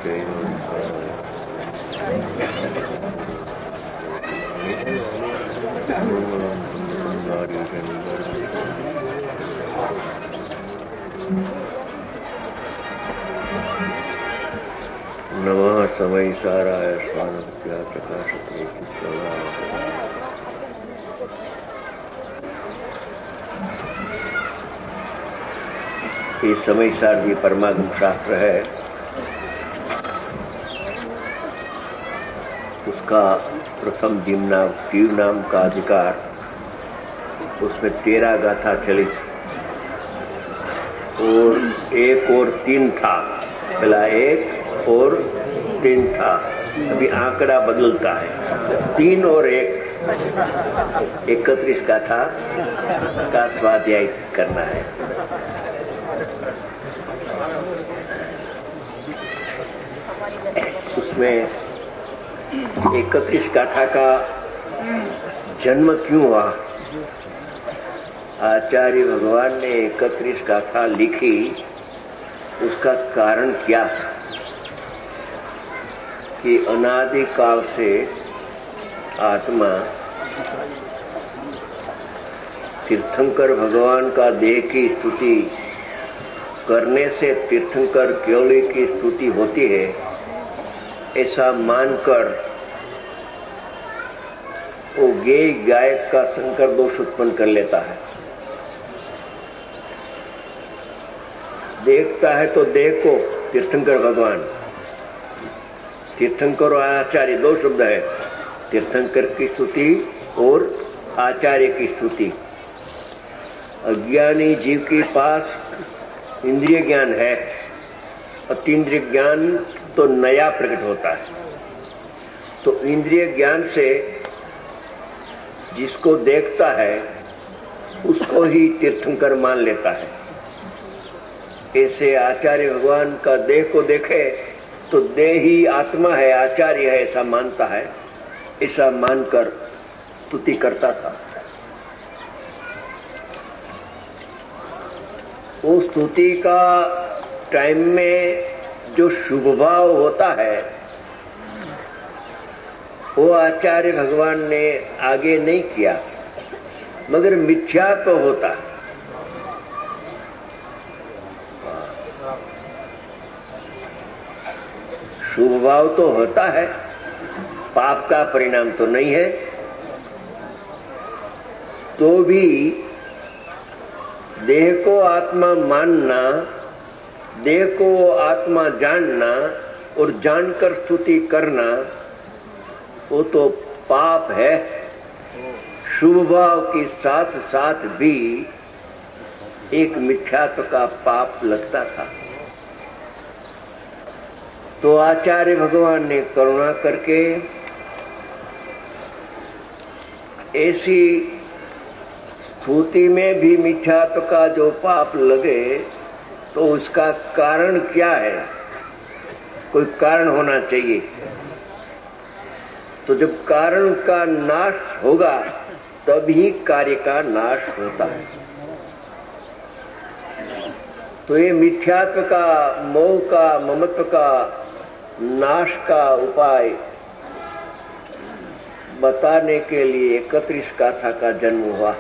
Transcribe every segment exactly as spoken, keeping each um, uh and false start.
नमः समय साराय स्वानुभूत्या प्रकाशते ये समय सार भी परमागम शास्त्र है। उसका प्रथम जीवनाम जीव नाम का अधिकार, उसमें तेरह गाथा चली थी और एक और तीन था। पहला एक और तीन था, अभी आंकड़ा बदलता है। तीन और एक इकतीस गाथा का स्वाध्याय करना है। उसमें इकतीस गाथा का जन्म क्यों हुआ, आचार्य भगवान ने इकतीस गाथा लिखी, उसका कारण क्या है कि अनादि काल से आत्मा तीर्थंकर भगवान का देह की स्तुति करने से तीर्थंकर केवली की स्तुति होती है, ऐसा मानकर वो गेय गायक का संकर दोष उत्पन्न कर लेता है। देखता है तो देह को तीर्थंकर भगवान, तीर्थंकर और आचार्य दो शब्द है, तीर्थंकर की स्तुति और आचार्य की स्तुति। अज्ञानी जीव के पास इंद्रिय ज्ञान है, अतीन्द्रिय ज्ञान तो नया प्रकट होता है। तो इंद्रिय ज्ञान से जिसको देखता है उसको ही तीर्थंकर मान लेता है। ऐसे आचार्य भगवान का देह को देखे तो देह ही आत्मा है, आचार्य है, ऐसा मानता है। ऐसा मानकर स्तुति करता था। वो स्तुति का टाइम में जो शुभ भाव होता है वो आचार्य भगवान ने आगे नहीं किया, मगर मिथ्या तो होता है। शुभ भाव तो होता है, पाप का परिणाम तो नहीं है। तो भी देह को आत्मा मानना, देह को आत्मा जानना और जानकर स्तुति करना, वो तो पाप है। शुभ भाव के साथ साथ भी एक मिथ्यात्व का पाप लगता था। तो आचार्य भगवान ने करुणा करके ऐसी स्तुति में भी मिथ्यात्व का जो पाप लगे तो उसका कारण क्या है, कोई कारण होना चाहिए। तो जब कारण का नाश होगा तभी कार्य का नाश होता है। तो ये मिथ्यात्व का, मोह का, ममत्व का नाश का उपाय बताने के लिए इकतीस गाथा का जन्म हुआ।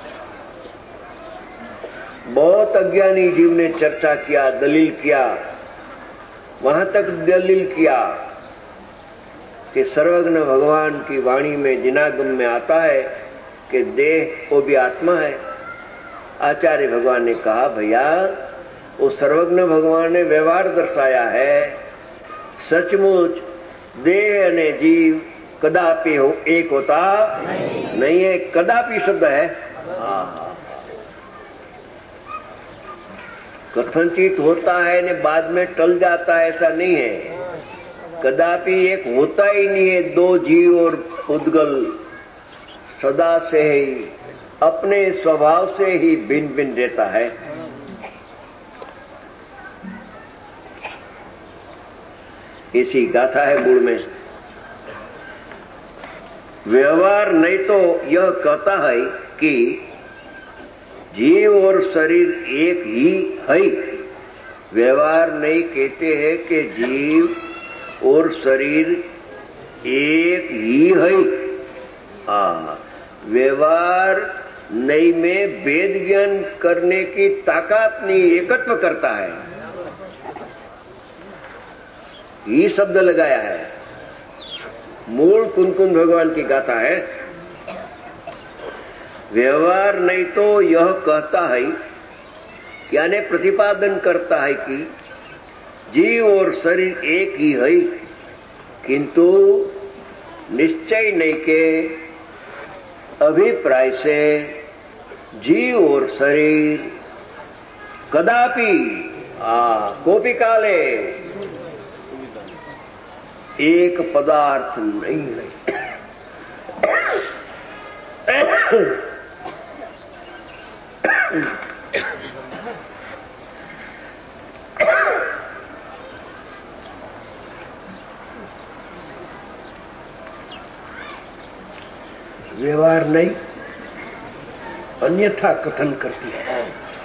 बहुत अज्ञानी जीव ने चर्चा किया, दलील किया, वहां तक दलील किया कि सर्वज्ञ भगवान की वाणी में जिनागम में आता है कि देह वो भी आत्मा है। आचार्य भगवान ने कहा, भैया वो सर्वज्ञ भगवान ने व्यवहार दर्शाया है, सचमुच देह ने जीव कदापि हो एक होता नहीं, नहीं है। कदापि शब्द है, कथनचित होता है ने बाद में टल जाता है, ऐसा नहीं है। कदापि एक होता ही नहीं है। दो जीव और उद्गल सदा से ही अपने स्वभाव से ही भिन्न भिन्न रहता है। इसी गाथा है मूल में। व्यवहार नहीं तो यह कहता है कि जीव और शरीर एक ही है। व्यवहार नहीं कहते हैं कि जीव और शरीर एक ही है। आ व्यवहार नहीं में भेद ज्ञान करने की ताकत नहीं, एकत्व करता है, ये शब्द लगाया है। मूल कुंकुम भगवान की गाथा है। व्यवहार नहीं तो यह कहता है, यानी प्रतिपादन करता है कि जीव और शरीर एक ही है, किंतु निश्चय नहीं के अभिप्राय से जीव और शरीर कदापि आ कोपि काले एक पदार्थ नहीं है। व्यवहार नहीं अन्यथा कथन करती है।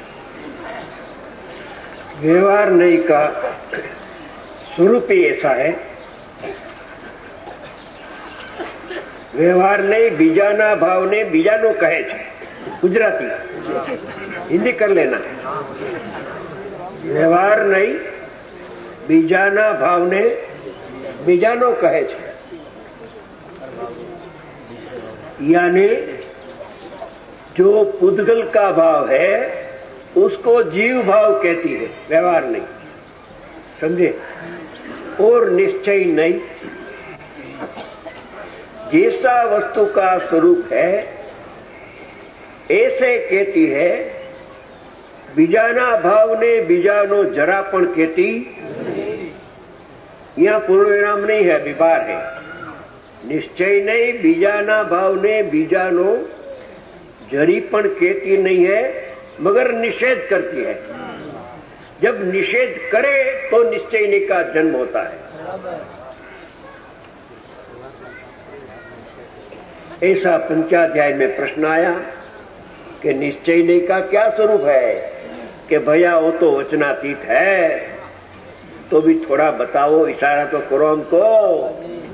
व्यवहार नहीं का स्वरूप ही ऐसा है। व्यवहार नहीं बीजाना भाव ने बीजानो कहे छे। गुजराती हिंदी कर लेना। व्यवहार नहीं बीजाना भाव ने बीजानो कहे छे, यानी जो पुद्गल का भाव है उसको जीव भाव कहती है, व्यवहार नहीं। समझे? और निश्चय नहीं, जैसा वस्तु का स्वरूप है ऐसे कहती है। बीजाना भाव ने बीजानो जरापण कहती, यहां पूर्ण विराम नहीं है, विभार है। निश्चय नहीं बीजाना भाव ने बीजानो जरीपण कहती नहीं है, मगर निषेध करती है। जब निषेध करे तो निश्चय का जन्म होता है। ऐसा पंचाध्याय में प्रश्न आया कि निश्चय का क्या स्वरूप है, कि भैया वो तो वचनातीत है, तो भी थोड़ा बताओ, इशारा तो करो हमको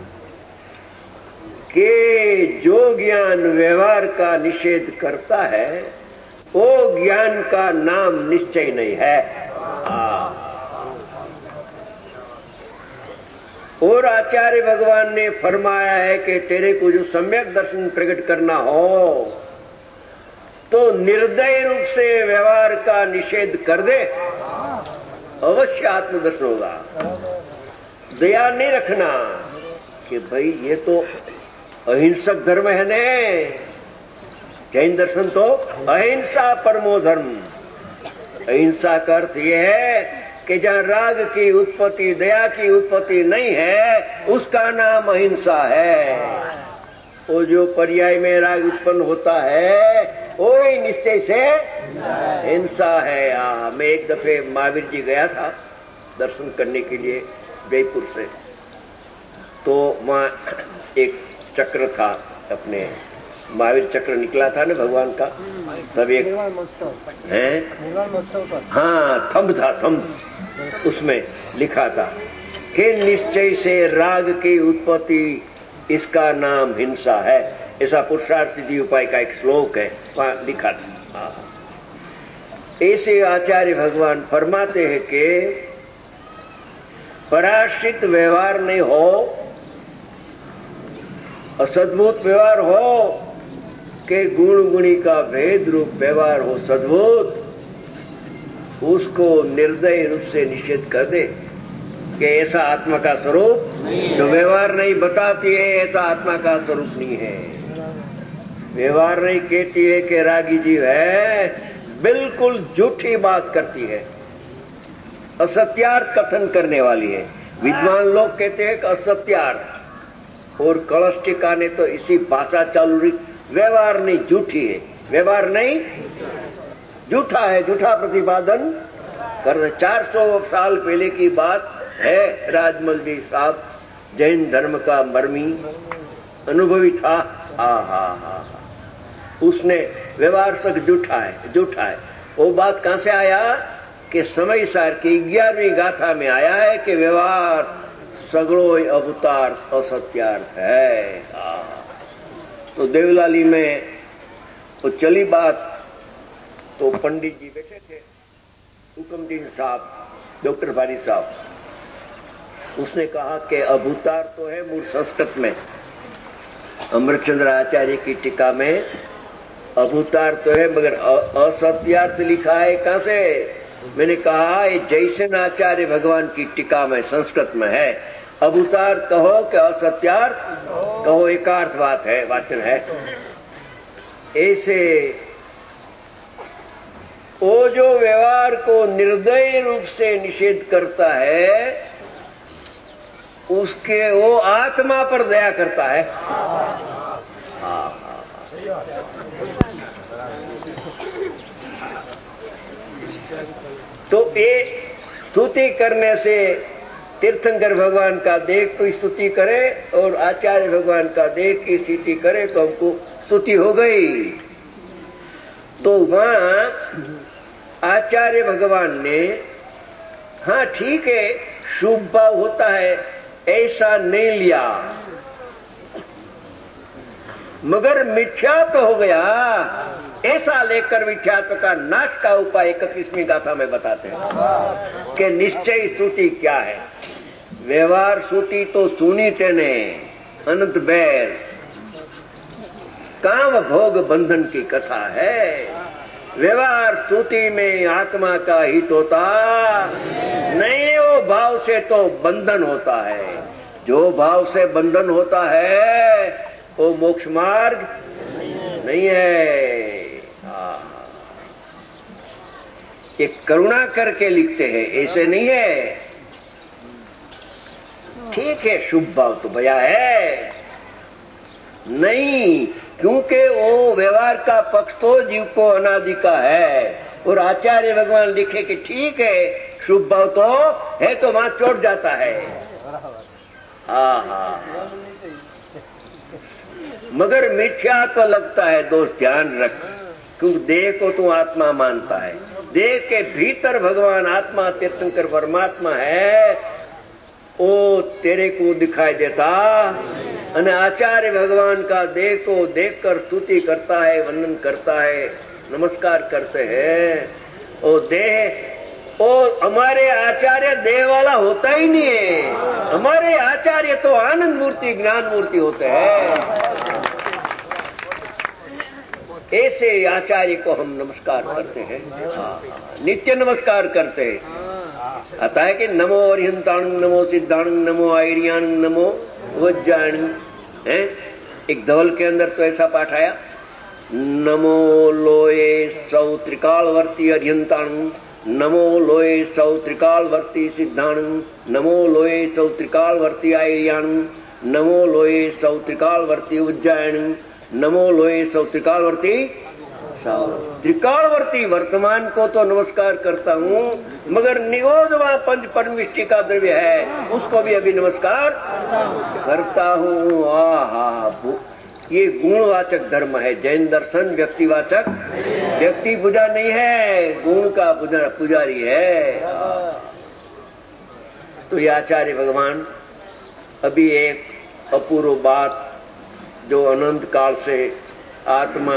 कि जो ज्ञान व्यवहार का निषेध करता है वो ज्ञान का नाम निश्चय नहीं है। और आचार्य भगवान ने फरमाया है कि तेरे को जो सम्यक दर्शन प्रकट करना हो तो निर्दय रूप से व्यवहार का निषेध कर दे, अवश्य आत्मदर्शन होगा। दया नहीं रखना कि भाई ये तो अहिंसक धर्म है ने, जैन दर्शन तो अहिंसा परमो धर्म। अहिंसा का अर्थ यह है कि जहां राग की उत्पत्ति दया की उत्पत्ति नहीं है उसका नाम अहिंसा है। वो जो पर्याय में राग उत्पन्न होता है वो ही निश्चय से हिंसा है। आ, मैं एक दफे महावीर जी गया था दर्शन करने के लिए जयपुर से, तो वहां एक चक्र था, अपने महावीर चक्र निकला था ना भगवान का, तब एक है हाँ थंब था, थंब उसमें लिखा था कि निश्चय से राग की उत्पत्ति इसका नाम हिंसा है। ऐसा पुरुषार्थ सिद्धि उपाय का एक श्लोक है, वहां लिखा था। ऐसे आचार्य भगवान फरमाते हैं कि पराश्रित व्यवहार नहीं हो, असद्भुत व्यवहार हो कि गुण गुणी का भेद रूप व्यवहार हो सद्भुत, उसको निर्दय रूप से निषेध कर दे कि ऐसा आत्मा का स्वरूप जो व्यवहार नहीं बताती है, ऐसा आत्मा का स्वरूप नहीं है। व्यवहार नहीं कहती है कि रागी जीव है, बिल्कुल झूठी बात करती है, असत्यार्थ कथन करने वाली है। विद्वान लोग कहते हैं कि असत्यार्थ, और कलष्टिका ने तो इसी भाषा चालू रही, व्यवहार नहीं झूठी है, व्यवहार नहीं झूठा है, झूठा प्रतिपादन कर। चार सौ साल पहले की बात है। राजमल साहब जैन धर्म का मर्मी अनुभवी था। हा हा हा उसने व्यवहार सक झूठा है, झूठा है। वो बात कहां से आया कि समय सार की ग्यारहवीं गाथा में आया है कि व्यवहार सगड़ो अवतार असत्यार्थ है। तो देवलाली में तो चली बात, तो पंडित जी बैठे थे, हुक्मदीन साहब, डॉक्टर भारी साहब, उसने कहा कि अभूतार तो है मूल संस्कृत में, अमृतचंद्र आचार्य की टीका में अभूतार तो है, मगर असत्यार्थ लिखा है कहां से? मैंने कहा ये जैसन आचार्य भगवान की टीका में संस्कृत में है, अभूतार कहो कि असत्यार्थ कहो, एकार्थ बात है, वाचन है। ऐसे वो जो व्यवहार को निर्दयी रूप से निषेध करता है, उसके वो आत्मा पर दया करता है। तो ये स्तुति करने से तीर्थंकर भगवान का देख तो स्तुति करे और आचार्य भगवान का देख की स्तुति करे तो हमको स्तुति हो गई। तो वहां आचार्य भगवान ने, हाँ ठीक है, शुभ भाव होता है ऐसा नहीं लिया, मगर मिथ्यात्व हो गया ऐसा लेकर मिथ्यात्व का नाश का उपाय इकतीसवीं गाथा में बताते हैं कि निश्चय स्तुति क्या है। व्यवहार स्तुति तो सुनी तेने अनंत बैर, काम भोग बंधन की कथा है। व्यवहार स्तुति में आत्मा का हित होता नहीं, वो भाव से तो बंधन होता है। जो भाव से बंधन होता है वो मोक्ष मार्ग नहीं है। ये करुणा करके लिखते हैं, ऐसे नहीं है। ठीक है, शुभ भाव तो भया है नहीं, क्योंकि वो व्यवहार का पक्ष तो जीव को अनादि का है, और आचार्य भगवान लिखे कि ठीक है शुभ भाव तो है, तो वहां चोट जाता है। आहा, मगर मिथ्या तो लगता है, दोस्त ध्यान रख, क्योंकि देह को तू आत्मा मानता है, देह के भीतर भगवान आत्मा तीर्थंकर परमात्मा है, वो तेरे को दिखाई देता। और आचार्य भगवान का देह को देखकर स्तुति करता है, वंदन करता है, नमस्कार करते हैं। वो देह, वो हमारे आचार्य देह वाला होता ही नहीं है, हमारे आचार्य तो आनंद मूर्ति, ज्ञान मूर्ति होते हैं। ऐसे आचार्य को हम नमस्कार करते हैं, नित्य नमस्कार करते हैं। आता है कि नमो अरिहंताणं, नमो सिद्धाणं, नमो आयर्याणं, नमो वज्राणं, है एक धवल के अंदर तो ऐसा पाठ आया, नमो लोये सौ त्रिकालवर्ती अरिहंताणं, नमो लोये सौ त्रिकालवर्ती सिद्धाणं, नमो लोये सौ त्रिकालवर्ती आयर्याणं, नमो लोये सौ त्रिकालवर्ती उज्जयिनं, नमो लोये सौ त्रिकालवर्ती। त्रिकालवर्ती वर्तमान को तो नमस्कार करता हूं, मगर निगोद वहां पंच परमिष्टि का द्रव्य है, उसको भी अभी नमस्कार करता हूं। आहा, ये गुणवाचक धर्म है। जैन दर्शन व्यक्तिवाचक, व्यक्ति पूजा नहीं है, गुण का पुजारी है। तो ये आचार्य भगवान अभी एक अपूर्व बात, जो अनंत काल से आत्मा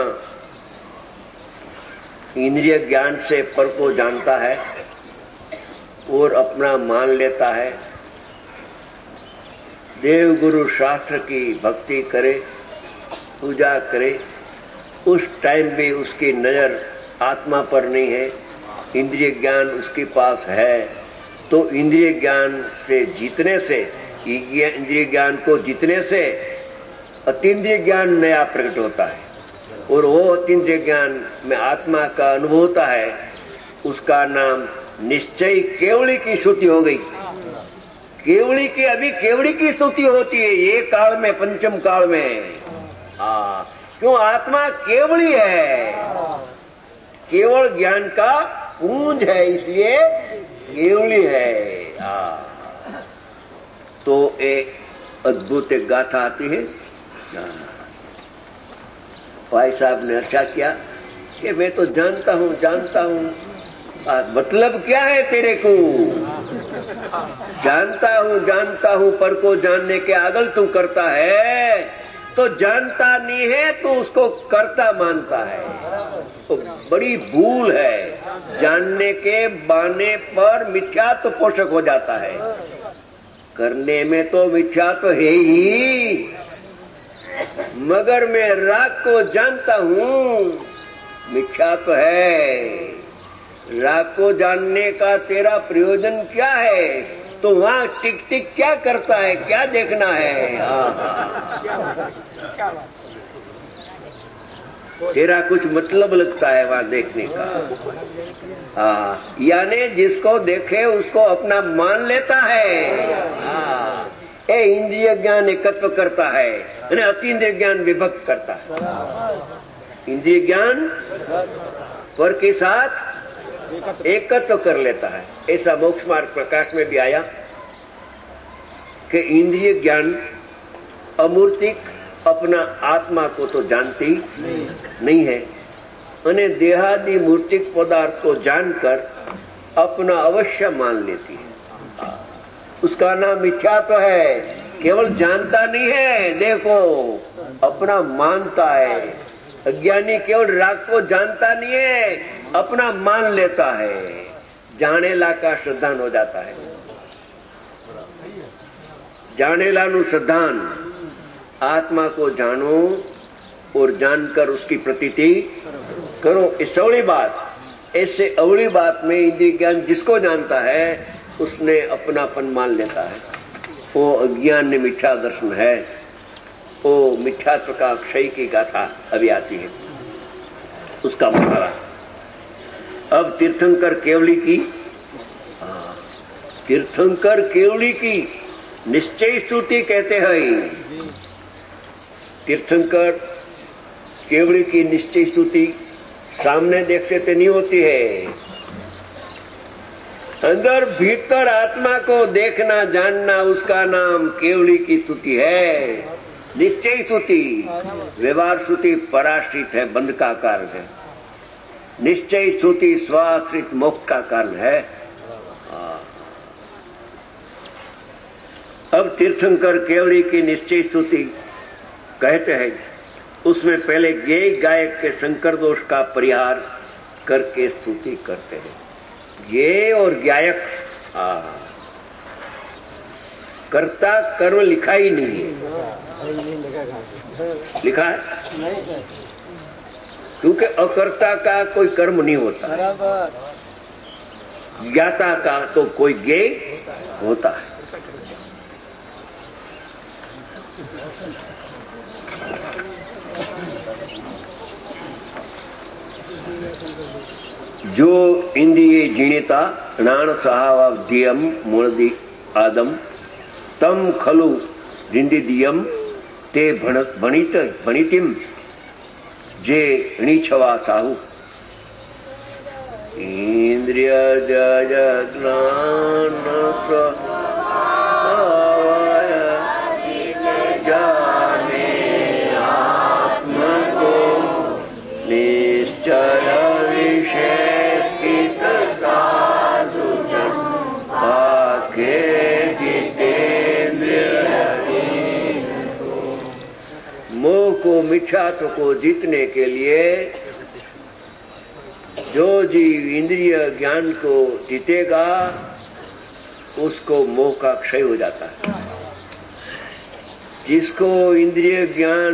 इंद्रिय ज्ञान से पर को जानता है और अपना मान लेता है, देव गुरु शास्त्र की भक्ति करे, पूजा करे, उस टाइम भी उसकी नजर आत्मा पर नहीं है, इंद्रिय ज्ञान उसके पास है। तो इंद्रिय ज्ञान से जीतने से, इंद्रिय ज्ञान को जीतने से अतीन्द्रिय ज्ञान नया प्रकट होता है, और वो अतीन्द्रिय ज्ञान में आत्मा का अनुभव होता है। उसका नाम निश्चय केवली की स्तुति हो गई। केवली की, अभी केवली की स्तुति होती है ये काल में, पंचम काल में। आ, क्यों? आत्मा केवली है, केवल ज्ञान का पूंज है, इसलिए केवली है। आ, तो एक अद्भुत एक गाथा आती है। भाई साहब ने अच्छा किया कि मैं तो जानता हूं जानता हूं, मतलब क्या है तेरे को? जानता हूं जानता हूं पर को जानने के आगल तू करता है, तो जानता नहीं है तो उसको करता मानता है। तो बड़ी भूल है। जानने के बाने पर मिथ्यात्व पोषक हो जाता है, करने में तो मिथ्यात्व है ही। मगर मैं राग को जानता हूं, मिथ्यात्व है। राग को जानने का तेरा प्रयोजन क्या है? तो वहां टिक टिक क्या करता है, क्या देखना है? तेरा कुछ मतलब लगता है वहां देखने का। हाँ, यानी जिसको देखे उसको अपना मान लेता है। हाँ, ए इंद्रिय ज्ञान एकत्व करता है, यानी अतीन्द्रिय ज्ञान विभक्त करता है। इंद्रिय ज्ञान पर के साथ एकत्व कर लेता है। ऐसा मोक्ष मार्ग प्रकाश में भी आया कि इंद्रिय ज्ञान अमूर्तिक अपना आत्मा को तो जानती नहीं, नहीं है, અને देहादि मूर्तिक पदार्थ को जानकर अपना अवश्य मान लेती है। उसका नाम मिथ्यात्व है। केवल जानता नहीं है, देखो अपना मानता है। अज्ञानी केवल राग को जानता नहीं है, अपना मान लेता है। जानेला का श्रद्धान हो जाता है। जानेलानु श्रद्धान, आत्मा को जानो और जानकर उसकी प्रतीति करो। इस अवली बात, ऐसे अवली बात में इंद्रिय ज्ञान जिसको जानता है उसने अपनापन मान लेता है। वो अज्ञान में मिथ्या दर्शन है। वो मिथ्यात्व का क्षय की गाथा अभी आती है, उसका मुकाबला। अब तीर्थंकर केवली की, तीर्थंकर केवली की निश्चय स्तुति कहते हैं। तीर्थंकर केवली की निश्चय स्तुति सामने देख से तो नहीं होती है, अंदर भीतर आत्मा को देखना जानना, उसका नाम केवली की स्तुति है। निश्चय स्तुति, व्यवहार स्तुति पराश्रित है, बंध का कारण है। निश्चय स्तुति स्वाश्रित मोक्ष का कारण है। अब तीर्थंकर केवली की निश्चय स्तुति कहते हैं, उसमें पहले गेय गायक के संकर दोष का परिहार करके स्तुति करते हैं। गेय और गायक, कर्ता कर्म लिखा ही नहीं है। लिखा है क्योंकि अकर्ता का कोई कर्म नहीं होता, ज्ञाता का तो कोई गेय होता है। जो इंद्रिये जिणिता नाण सहावाध्यम मूलदि आदम तम खलु रिंदिदियम ते भणित भणितिम जे णीछवा साहु। इंद्रिय जय ज्ञान जाने आत्म को निश्चय विषय स्थित साधु जन पाके जितेंद्रिय। मोह को, मिथ्यात्व को जीतने के लिए जो जीव इंद्रिय ज्ञान को जीतेगा उसको मोह का क्षय हो जाता है। जिसको इंद्रिय ज्ञान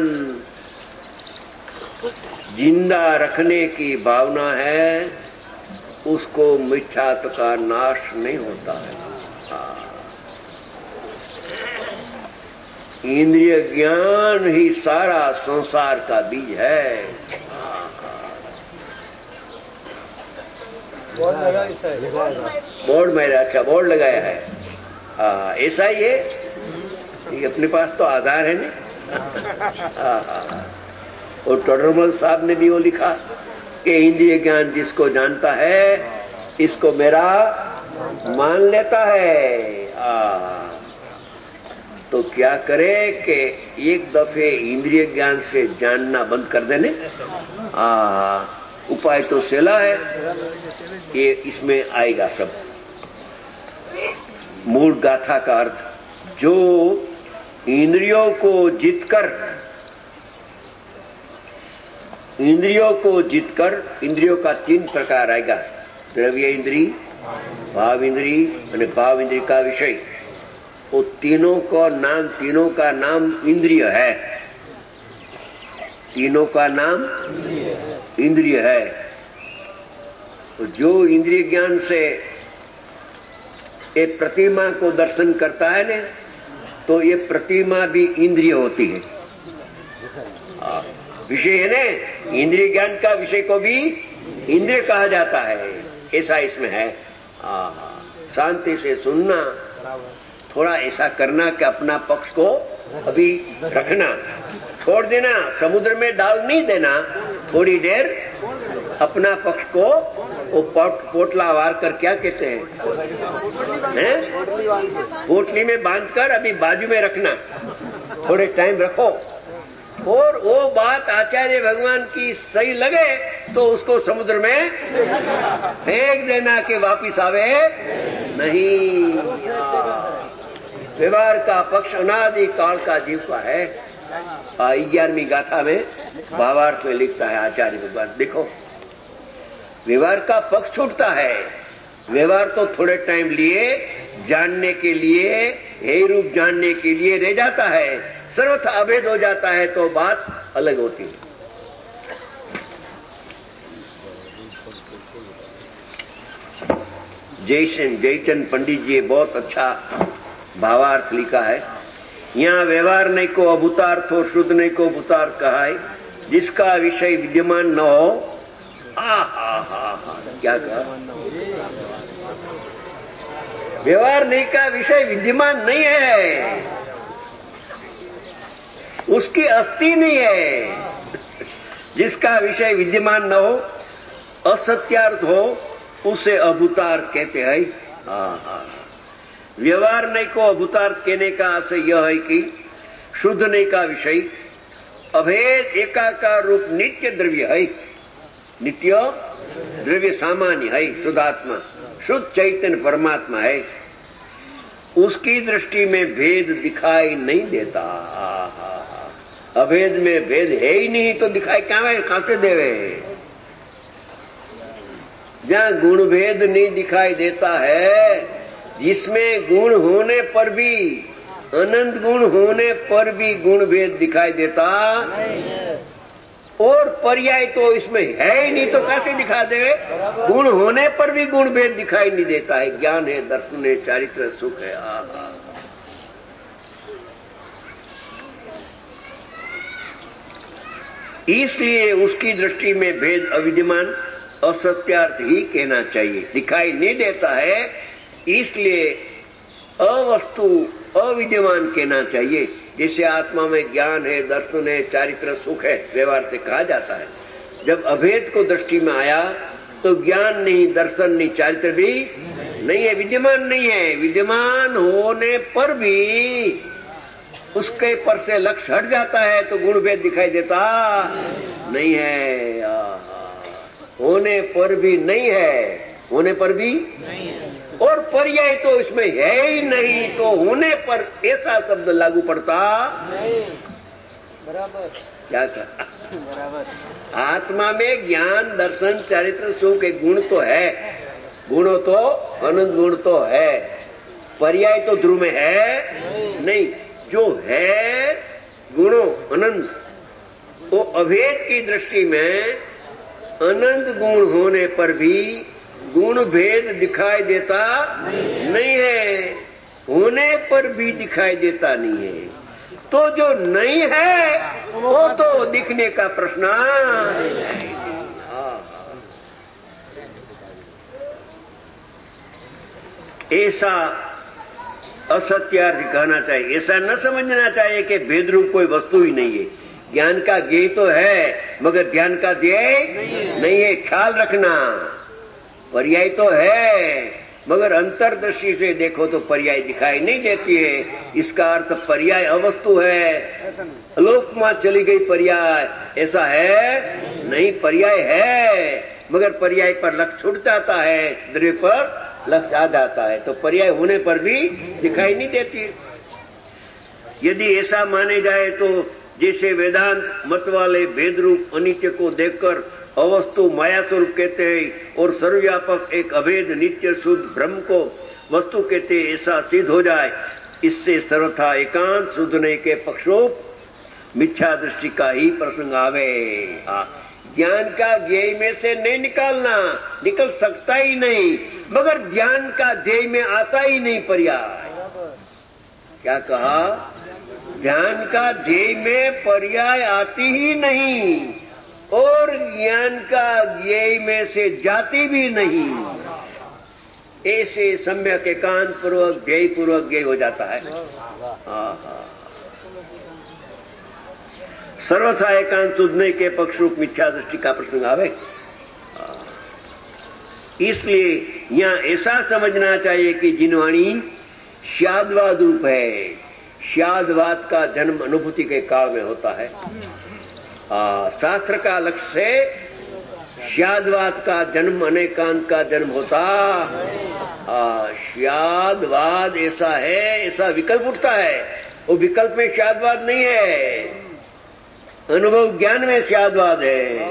जिंदा रखने की भावना है उसको मिथ्यात्व का नाश नहीं होता है। इंद्रिय ज्ञान ही सारा संसार का बीज है। बोर्ड मेरा, अच्छा बोर्ड लगाया है, आ, ऐसा ही है। ये अपने पास तो आधार है ना। और टोडरमल साहब ने भी वो लिखा कि इंद्रिय ज्ञान जिसको जानता है इसको मेरा मान लेता है। आ, तो क्या करे कि एक दफे इंद्रिय ज्ञान से जानना बंद कर देने। आ, उपाय तो सेला है, ये इसमें आएगा सब। मूल गाथा का अर्थ, जो इंद्रियों को जीतकर इंद्रियों को जीतकर इंद्रियों का तीन प्रकार आएगा, द्रव्य इंद्री, भाव इंद्री और भाव इंद्री का विषय। वो तीनों को नाम तीनों का नाम इंद्रिय है। तीनों का नाम इंद्रिय है। तो जो इंद्रिय ज्ञान से एक प्रतिमा को दर्शन करता है ने, तो ये प्रतिमा भी इंद्रिय होती है। विषय है ने, इंद्रिय ज्ञान का विषय को भी इंद्रिय कहा जाता है, ऐसा इसमें है। शांति से सुनना, थोड़ा ऐसा करना कि अपना पक्ष को अभी रखना, छोड़ देना, समुद्र में डाल नहीं देना, थोड़ी देर अपना पक्ष को वो पोट, पोटला वार कर, क्या कहते हैं, हैं? पोटली में बांधकर अभी बाजू में रखना, थोड़े टाइम रखो, और वो बात आचार्य भगवान की सही लगे तो उसको समुद्र में फेंक देना कि वापिस आवे नहीं। व्यवहार का पक्ष अनादि काल का जीव का है। ग्यारहवीं गाथा में भावार्थ में लिखता है आचार्य भगवान, देखो व्यवहार का पक्ष छूटता है। व्यवहार तो थोड़े टाइम लिए जानने के लिए, हे रूप जानने के लिए रह जाता है, सर्वथा अभेद हो जाता है तो बात अलग होती है। जयचंद जयचंद पंडित जी बहुत अच्छा भावार्थ लिखा है। यहां व्यवहार नहीं को अभूतार्थ और शुद्ध नहीं को भूतार्थ कहा है। जिसका विषय विद्यमान न हो, आ हा हा हा क्या कहा, व्यवहार नहीं का विषय विद्यमान नहीं है, उसकी अस्थि नहीं है। जिसका विषय विद्यमान न हो, असत्यार्थ हो, उसे अभूतार्थ कहते हैं। हाँ हाँ, व्यवहार नहीं को अभूतार्थ कहने का आशय यह है कि शुद्ध नहीं का विषय अभेद एकाकार रूप नित्य द्रव्य है। नित्य द्रव्य सामान्य है, शुद्धात्मा, शुद्ध चैतन्य परमात्मा है। उसकी दृष्टि में भेद दिखाई नहीं देता। अभेद में भेद है ही नहीं तो दिखाई क्या है, कहां से देवे। जहां गुण भेद नहीं दिखाई देता है, जिसमें गुण होने पर भी, अनंत गुण होने पर भी गुण भेद दिखाई देता, और पर्याय तो इसमें है ही नहीं तो कैसे दिखा देवे। गुण होने पर भी गुण भेद दिखाई नहीं देता है। ज्ञान है, दर्शन है, चारित्र सुख है। आहा, इसलिए उसकी दृष्टि में भेद अविद्यमान असत्यार्थ ही कहना चाहिए, दिखाई नहीं देता है, इसलिए अवस्तु अविद्यमान कहना चाहिए। जैसे आत्मा में ज्ञान है, दर्शन है, चारित्र सुख है, व्यवहार से कहा जाता है। जब अभेद को दृष्टि में आया तो ज्ञान नहीं, दर्शन नहीं, चारित्र भी नहीं है, विद्यमान नहीं है। विद्यमान होने पर भी उसके पर से लक्ष्य हट जाता है तो गुण भेद दिखाई देता नहीं है। होने पर भी नहीं है, होने पर भी नहीं है, और पर्याय तो इसमें है ही नहीं तो होने पर ऐसा शब्द लागू पड़ता नहीं। बराबर क्या कहा, बराबर। आत्मा में ज्ञान, दर्शन, चारित्र, सुख के गुण तो है, गुणों तो अनंत गुण तो है, पर्याय तो ध्रुव में है नहीं। जो है गुणों अनंत, वो अभेद की दृष्टि में अनंत गुण होने पर भी गुण भेद दिखाई देता नहीं, नहीं है, होने पर भी दिखाई देता नहीं है। तो जो नहीं है वो तो दिखने का प्रश्न नहीं। ऐसा असत्यार्थ कहना चाहिए। ऐसा न समझना चाहिए कि भेद रूप कोई वस्तु ही नहीं है। ज्ञान का ज्ञेय तो है मगर ध्यान का ध्येय नहीं है, ख्याल रखना। पर्याय तो है मगर अंतर्दृष्टि से देखो तो पर्याय दिखाई नहीं देती है। इसका अर्थ पर्याय अवस्तु है, अलोक में चली गई पर्याय, ऐसा है नहीं। पर्याय है मगर पर्याय पर लक्ष्य छूट जाता है, द्रव्य पर लक्ष्य आ जाता है, तो पर्याय होने पर भी दिखाई नहीं देती। यदि ऐसा माने जाए तो जैसे वेदांत मत वाले भेद रूप अनित्य को देखकर अवस्तु माया स्वरूप कहते हैं और सर्वव्यापक एक अभेद नित्य शुद्ध ब्रह्म को वस्तु कहते हैं, ऐसा सिद्ध हो जाए, इससे सर्वथा एकांत शुद्धने के पक्षों मिथ्या दृष्टि का ही प्रसंग आवे। ज्ञान का ध्येय में से नहीं निकालना, निकल सकता ही नहीं, मगर ध्यान का ध्येय में आता ही नहीं पर्याय। क्या कहा? ध्यान का ध्येय में पर्याय आती ही नहीं और ज्ञान का ध्येय में से जाती भी नहीं। ऐसे सम्यक एकांत पूर्वक ध्येय पूर्वक ध्येय हो जाता है। सर्वथा एकांत शुद्धने के पक्ष रूप मिथ्या दृष्टि का प्रसंग आवे। इसलिए यहां ऐसा समझना चाहिए कि जिनवाणी शादवाद रूप है। शादवाद का जन्म अनुभूति के काल में होता है। आ, शास्त्र का लक्ष्य से शादवाद का जन्म अनेकांत का जन्म होता। आ, शादवाद ऐसा है, ऐसा विकल्प उठता है, वो विकल्प में शादवाद नहीं है, अनुभव ज्ञान में शादवाद है।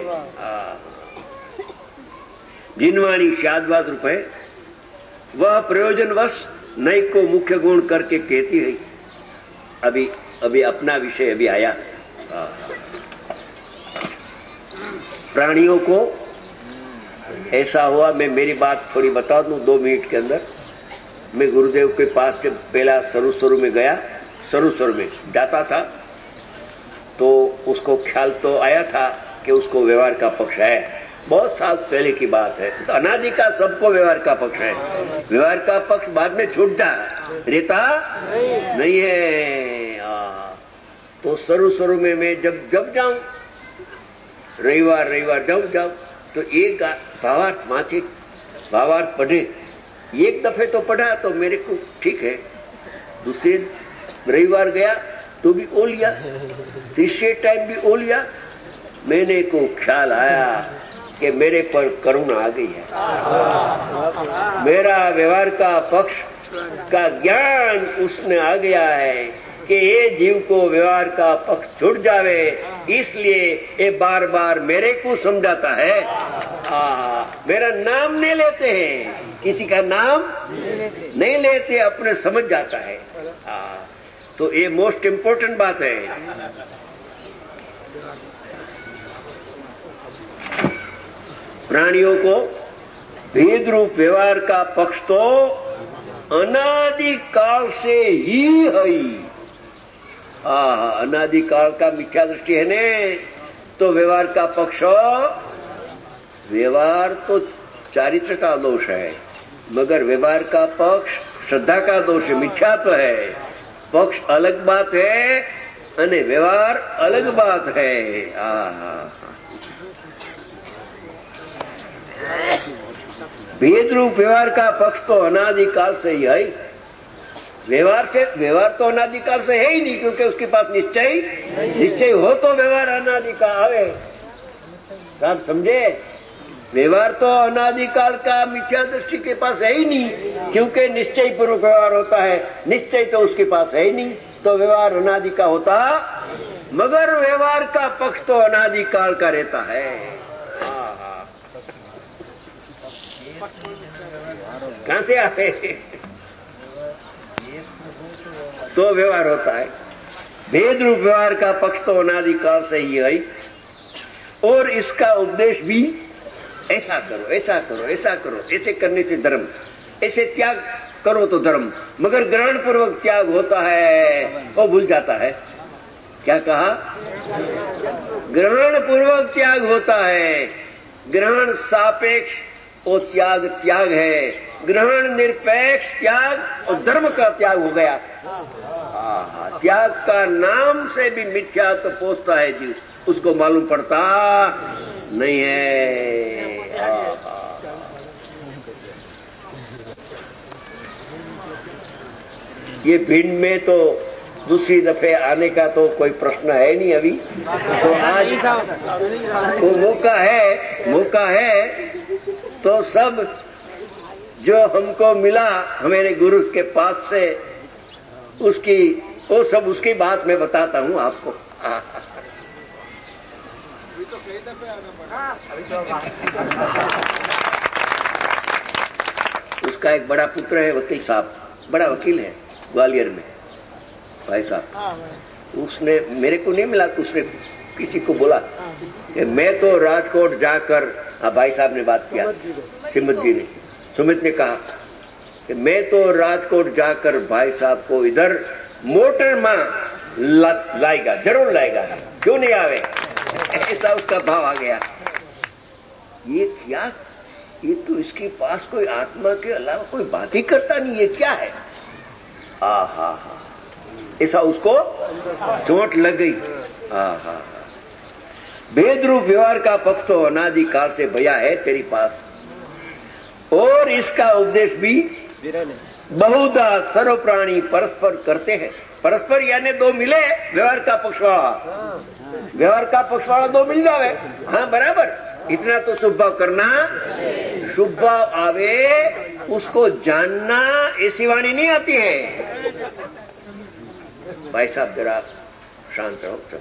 जिनवाणी शादवाद रूप है, वह प्रयोजनवश नई को मुख्य गुण करके कहती है। अभी अभी अपना विषय अभी आया। प्राणियों को ऐसा हुआ, मैं मेरी बात थोड़ी बता दूं दो मिनट के अंदर। मैं गुरुदेव के पास जब पहला शुरू शुरू में गया, शुरू शुरू में जाता था तो उसको ख्याल तो आया था कि उसको व्यवहार का पक्ष है। बहुत साल पहले की बात है। तो अनादि का सबको व्यवहार का पक्ष है। व्यवहार का पक्ष बाद में छूटता रहता नहीं, नहीं है। आ, तो शुरू शुरू में मैं जब जब जाऊं, रविवार रविवार जाऊं जाऊं तो एक भावार्थ माथे भावार्थ पढ़े, एक दफे तो पढ़ा तो मेरे को ठीक है, दूसरे रविवार गया तो भी ओ लिया, तीसरे टाइम भी ओ लिया। मैंने को ख्याल आया कि मेरे पर करुणा आ गई है। मेरा व्यवहार का पक्ष का ज्ञान उसने आ गया है कि ये जीव को व्यवहार का पक्ष छूट जावे, इसलिए ये बार बार मेरे को समझाता है। आ, मेरा नाम नहीं लेते हैं, किसी का नाम नहीं लेते, अपने समझ जाता है। आ, तो ये मोस्ट इंपोर्टेंट बात है। प्राणियों को भेद रूप व्यवहार का पक्ष तो अनादि काल से ही है। हाँ, अनादि काल का मिथ्या दृष्टि है ने, तो व्यवहार का पक्ष, व्यवहार तो चारित्र का दोष है, मगर व्यवहार का पक्ष श्रद्धा का दोष है, मिथ्या तो है। पक्ष अलग बात है और व्यवहार अलग बात है। हाँ, भेद रूप व्यवहार का पक्ष तो अनादि काल से ही है। व्यवहार से व्यवहार तो अनादि काल से है ही नहीं, क्योंकि उसके पास निश्चय निश्चय हो तो व्यवहार अनादि का आवे। आप समझे? व्यवहार तो अनादि काल का मिथ्या दृष्टि के पास है ही नहीं, क्योंकि निश्चय पूर्वक व्यवहार होता है, निश्चय तो उसके पास है ही नहीं, तो व्यवहार अनादि का होता। मगर व्यवहार का पक्ष तो अनादि काल का रहता है। हाँ हाँ, कहां से आए? तो व्यवहार होता है। भेद रूप व्यवहार का पक्ष तो अनादि काल से ही है, और इसका उपदेश भी ऐसा करो, ऐसा करो, ऐसा करो, ऐसे करने से धर्म, ऐसे त्याग करो तो धर्म, मगर ग्रहण पूर्वक त्याग होता है वो भूल जाता है। क्या कहा? ग्रहण पूर्वक त्याग होता है। ग्रहण सापेक्ष वो त्याग त्याग है, ग्रहण निरपेक्ष त्याग और धर्म का त्याग हो गया। हाँ, त्याग का नाम से भी मिथ्या तो पोसता है जीव, उसको मालूम पड़ता नहीं है। हाँ, हाँ। ये भिंड में तो दूसरी दफे आने का तो कोई प्रश्न है नहीं अभी, तो आज वो मौका है, मौका है तो सब जो हमको मिला हमारे गुरु के पास से, उसकी वो सब उसकी बात मैं बताता हूं आपको। तो कई दफे आना उसका एक बड़ा पुत्र है, वकील साहब, बड़ा वकील है ग्वालियर में, भाई साहब। उसने मेरे को नहीं मिला तो उसने किसी को बोला कि मैं तो राजकोट जाकर, हाँ भाई साहब ने बात किया, सिमत जी ने, सुमित ने कहा कि मैं तो राजकोट जाकर भाई साहब को इधर मोटर में लाएगा, जरूर लाएगा, क्यों नहीं आवे। ऐसा उसका भाव आ गया। ये क्या, ये तो इसके पास कोई आत्मा के अलावा कोई बात ही करता नहीं, ये क्या है। आ हा हा, ऐसा उसको चोट लग गई। आ हा हा, भेद रूप व्यवहार का पक्ष तो अनादिकाल से भया है तेरी पास, और इसका उपदेश भी बहुधा सर्व प्राणी परस्पर करते हैं। परस्पर यानी दो मिले, व्यवहार का पक्ष वाला, व्यवहार का पक्ष वाला दो मिल जावे, हाँ बराबर। इतना तो शुभ भाव करना, शुभ भाव आवे उसको जानना, ऐसी वाणी नहीं आती है। भाई साहब जरा शांत रहो सब।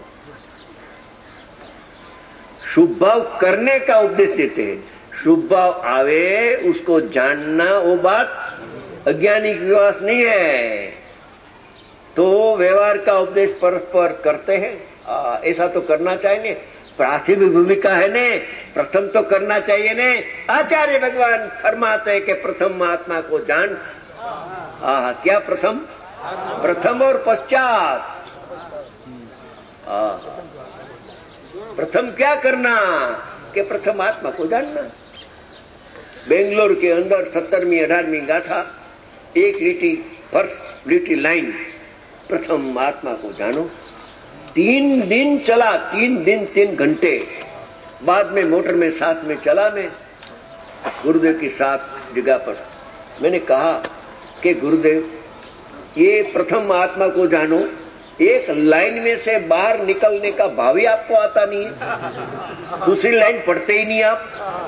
शुभ भाव करने का उपदेश देते हैं, शुभ भाव आवे उसको जानना, वो बात अज्ञानी विश्वास नहीं है। तो व्यवहार का उपदेश परस्पर करते हैं, ऐसा तो करना चाहिए, प्राथमिक भूमिका है ने, प्रथम तो करना चाहिए ने। आचार्य भगवान फरमाते हैं कि प्रथम आत्मा को जान। आ, क्या प्रथम, प्रथम और पश्चात। आ, प्रथम क्या करना कि प्रथम आत्मा को जानना। बेंगलोर के अंदर सत्तरवीं अठारहवीं गाथा, एक लीटी फर्स्ट लीटी लाइन, प्रथम आत्मा को जानो। तीन दिन चला, तीन दिन तीन घंटे बाद में मोटर में साथ में चला, मैं गुरुदेव की साथ जगह पर। मैंने कहा कि गुरुदेव ये प्रथम आत्मा को जानो, एक लाइन में से बाहर निकलने का भाव ही आपको आता नहीं है, दूसरी लाइन पढ़ते ही नहीं आप।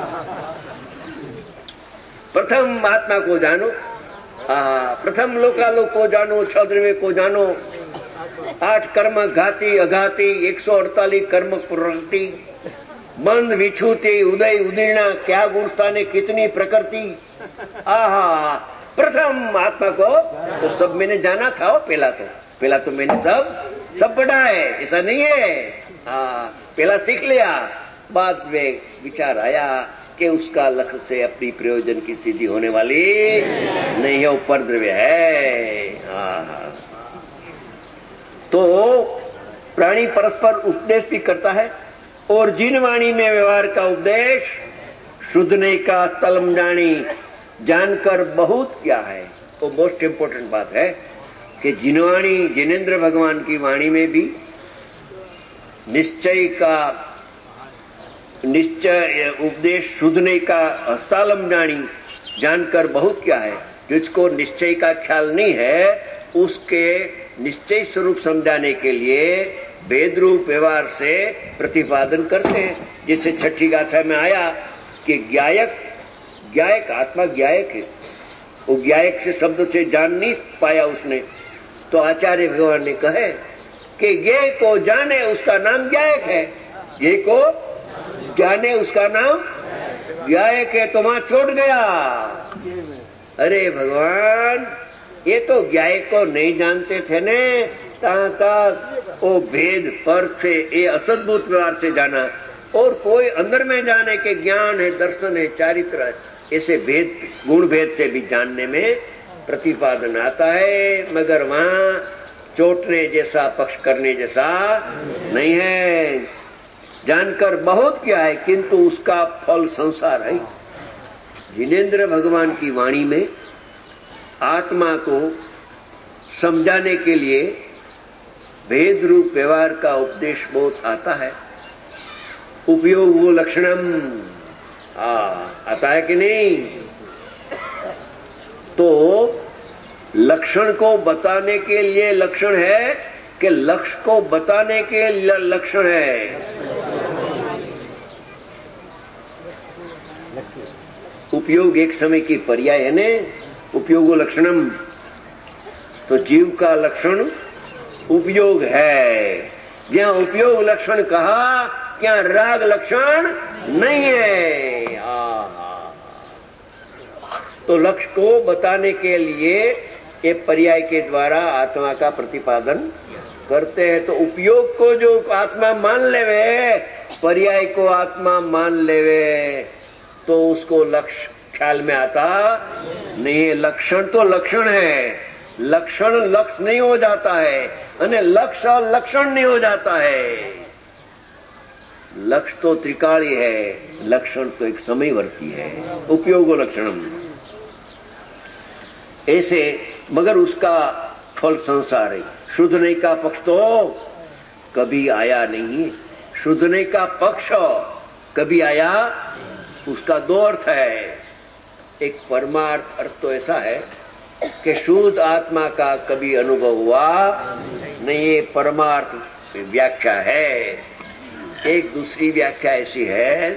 प्रथम आत्मा को जानो, आ, प्रथम लोकालोक को जानो, छद्रवे को जानो, आठ कर्म घाती अघाती, एक सौ अड़तालीस कर्म प्रवृत्ति, बंद विछूती, उदय उदीर्णा, क्या गुण स्थाने कितनी प्रकृति। आहा, प्रथम आत्मा को तो सब मैंने जाना था। वो पहला तो पहला तो मैंने सब सब पढ़ा है, ऐसा नहीं है। हाँ, पहला सीख लिया, बाद में विचार आया कि उसका लक्ष्य से अपनी प्रयोजन की सिद्धि होने वाली नहीं है, ऊपर द्रव्य है। हाँ, तो प्राणी परस्पर उपदेश भी करता है, और जिन वाणी में व्यवहार का उपदेश शुद्धने का स्थलम जानी, जानकर बहुत क्या है। वो मोस्ट इंपोर्टेंट बात है कि जिनवाणी, जिनेन्द्र भगवान की वाणी में भी निश्चय का निश्चय उपदेश शुद्धने का हस्तालम जानी, जानकर बहुत क्या है। जिसको निश्चय का ख्याल नहीं है उसके निश्चय स्वरूप समझाने के लिए भेद रूप व्यवहार से प्रतिपादन करते हैं। जिससे छठी गाथा में आया कि ज्ञायक ज्ञायक आत्मा ज्ञायक है, वो ज्ञायक से शब्द से जान नहीं पाया उसने, तो आचार्य भगवान ने कहे कि ये को जाने उसका नाम ज्ञायक है, ये को जाने उसका नाम ज्ञायक है। तो वहां छोड़ गया। अरे भगवान, ये तो ज्ञायक को नहीं जानते थे ने, तहां तक वो भेद पर से, ये असद्भुत व्यवहार से जाना, और कोई अंदर में जाने के ज्ञान है, दर्शन है, चारित्र है, ऐसे भेद गुण भेद से भी जानने में प्रतिपादन आता है। मगर वहां चोटने जैसा, पक्ष करने जैसा नहीं है। जानकर बहुत क्या है, किंतु उसका फल संसार है। जिनेन्द्र भगवान की वाणी में आत्मा को समझाने के लिए भेद रूप व्यवहार का उपदेश बहुत आता है। उपयोग वो लक्षणम आ, आता है कि नहीं। तो लक्षण को बताने के लिए लक्षण है कि लक्ष्य को बताने के लिए लक्षण है। उपयोग एक समय की पर्याय है ने, उपयोगो लक्षणम। तो जीव का लक्षण उपयोग है। जहां उपयोग लक्षण कहा, क्या राग लक्षण नहीं है। आहा। तो लक्ष्य को बताने के लिए ये पर्याय के द्वारा आत्मा का प्रतिपादन करते हैं। तो उपयोग को जो आत्मा मान लेवे, पर्याय को आत्मा मान लेवे, तो उसको लक्ष्य ख्याल में आता नहीं है। लक्षण तो लक्षण है, लक्षण लक्ष्य नहीं हो जाता है, अने लक्ष्य और लक्षण नहीं हो जाता है। लक्ष्य तो त्रिकाली है, लक्षण तो एक समयवर्ती है। उपयोगो लक्षणम ऐसे, मगर उसका फल संसार है। शुद्धने का पक्ष तो कभी आया नहीं। शुद्धने का पक्ष कभी आया, उसका दो अर्थ है। एक परमार्थ अर्थ तो ऐसा है कि शुद्ध आत्मा का कभी अनुभव हुआ नहीं, ये परमार्थ व्याख्या है। एक दूसरी व्याख्या ऐसी है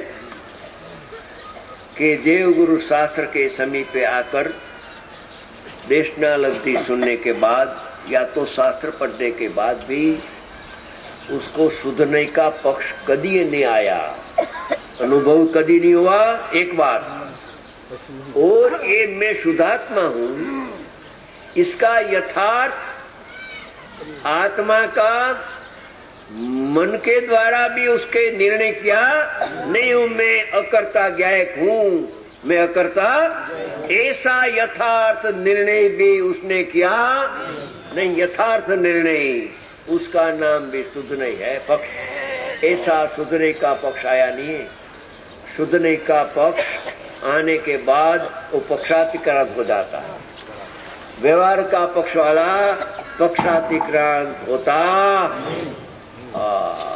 कि देवगुरु शास्त्र के समीप आकर देशनालब्धि सुनने के बाद या तो शास्त्र पढ़ने के बाद भी उसको शुद्धने का पक्ष कभी नहीं आया, अनुभव कभी नहीं हुआ। एक बात और ये मैं शुद्धात्मा हूं, इसका यथार्थ आत्मा का मन के द्वारा भी उसके निर्णय किया नहीं हूं। मैं अकर्ता ज्ञायक हूं, मैं अकर्ता, ऐसा यथार्थ निर्णय भी उसने किया नहीं। यथार्थ निर्णय, उसका भी शुद्ध नहीं है पक्ष। ऐसा शुद्धने का पक्ष आया नहीं है। शुद्धने का पक्ष आने के बाद वो पक्षातिक्रांत हो जाता है। व्यवहार का पक्ष वाला पक्षातिक्रांत होता, आ,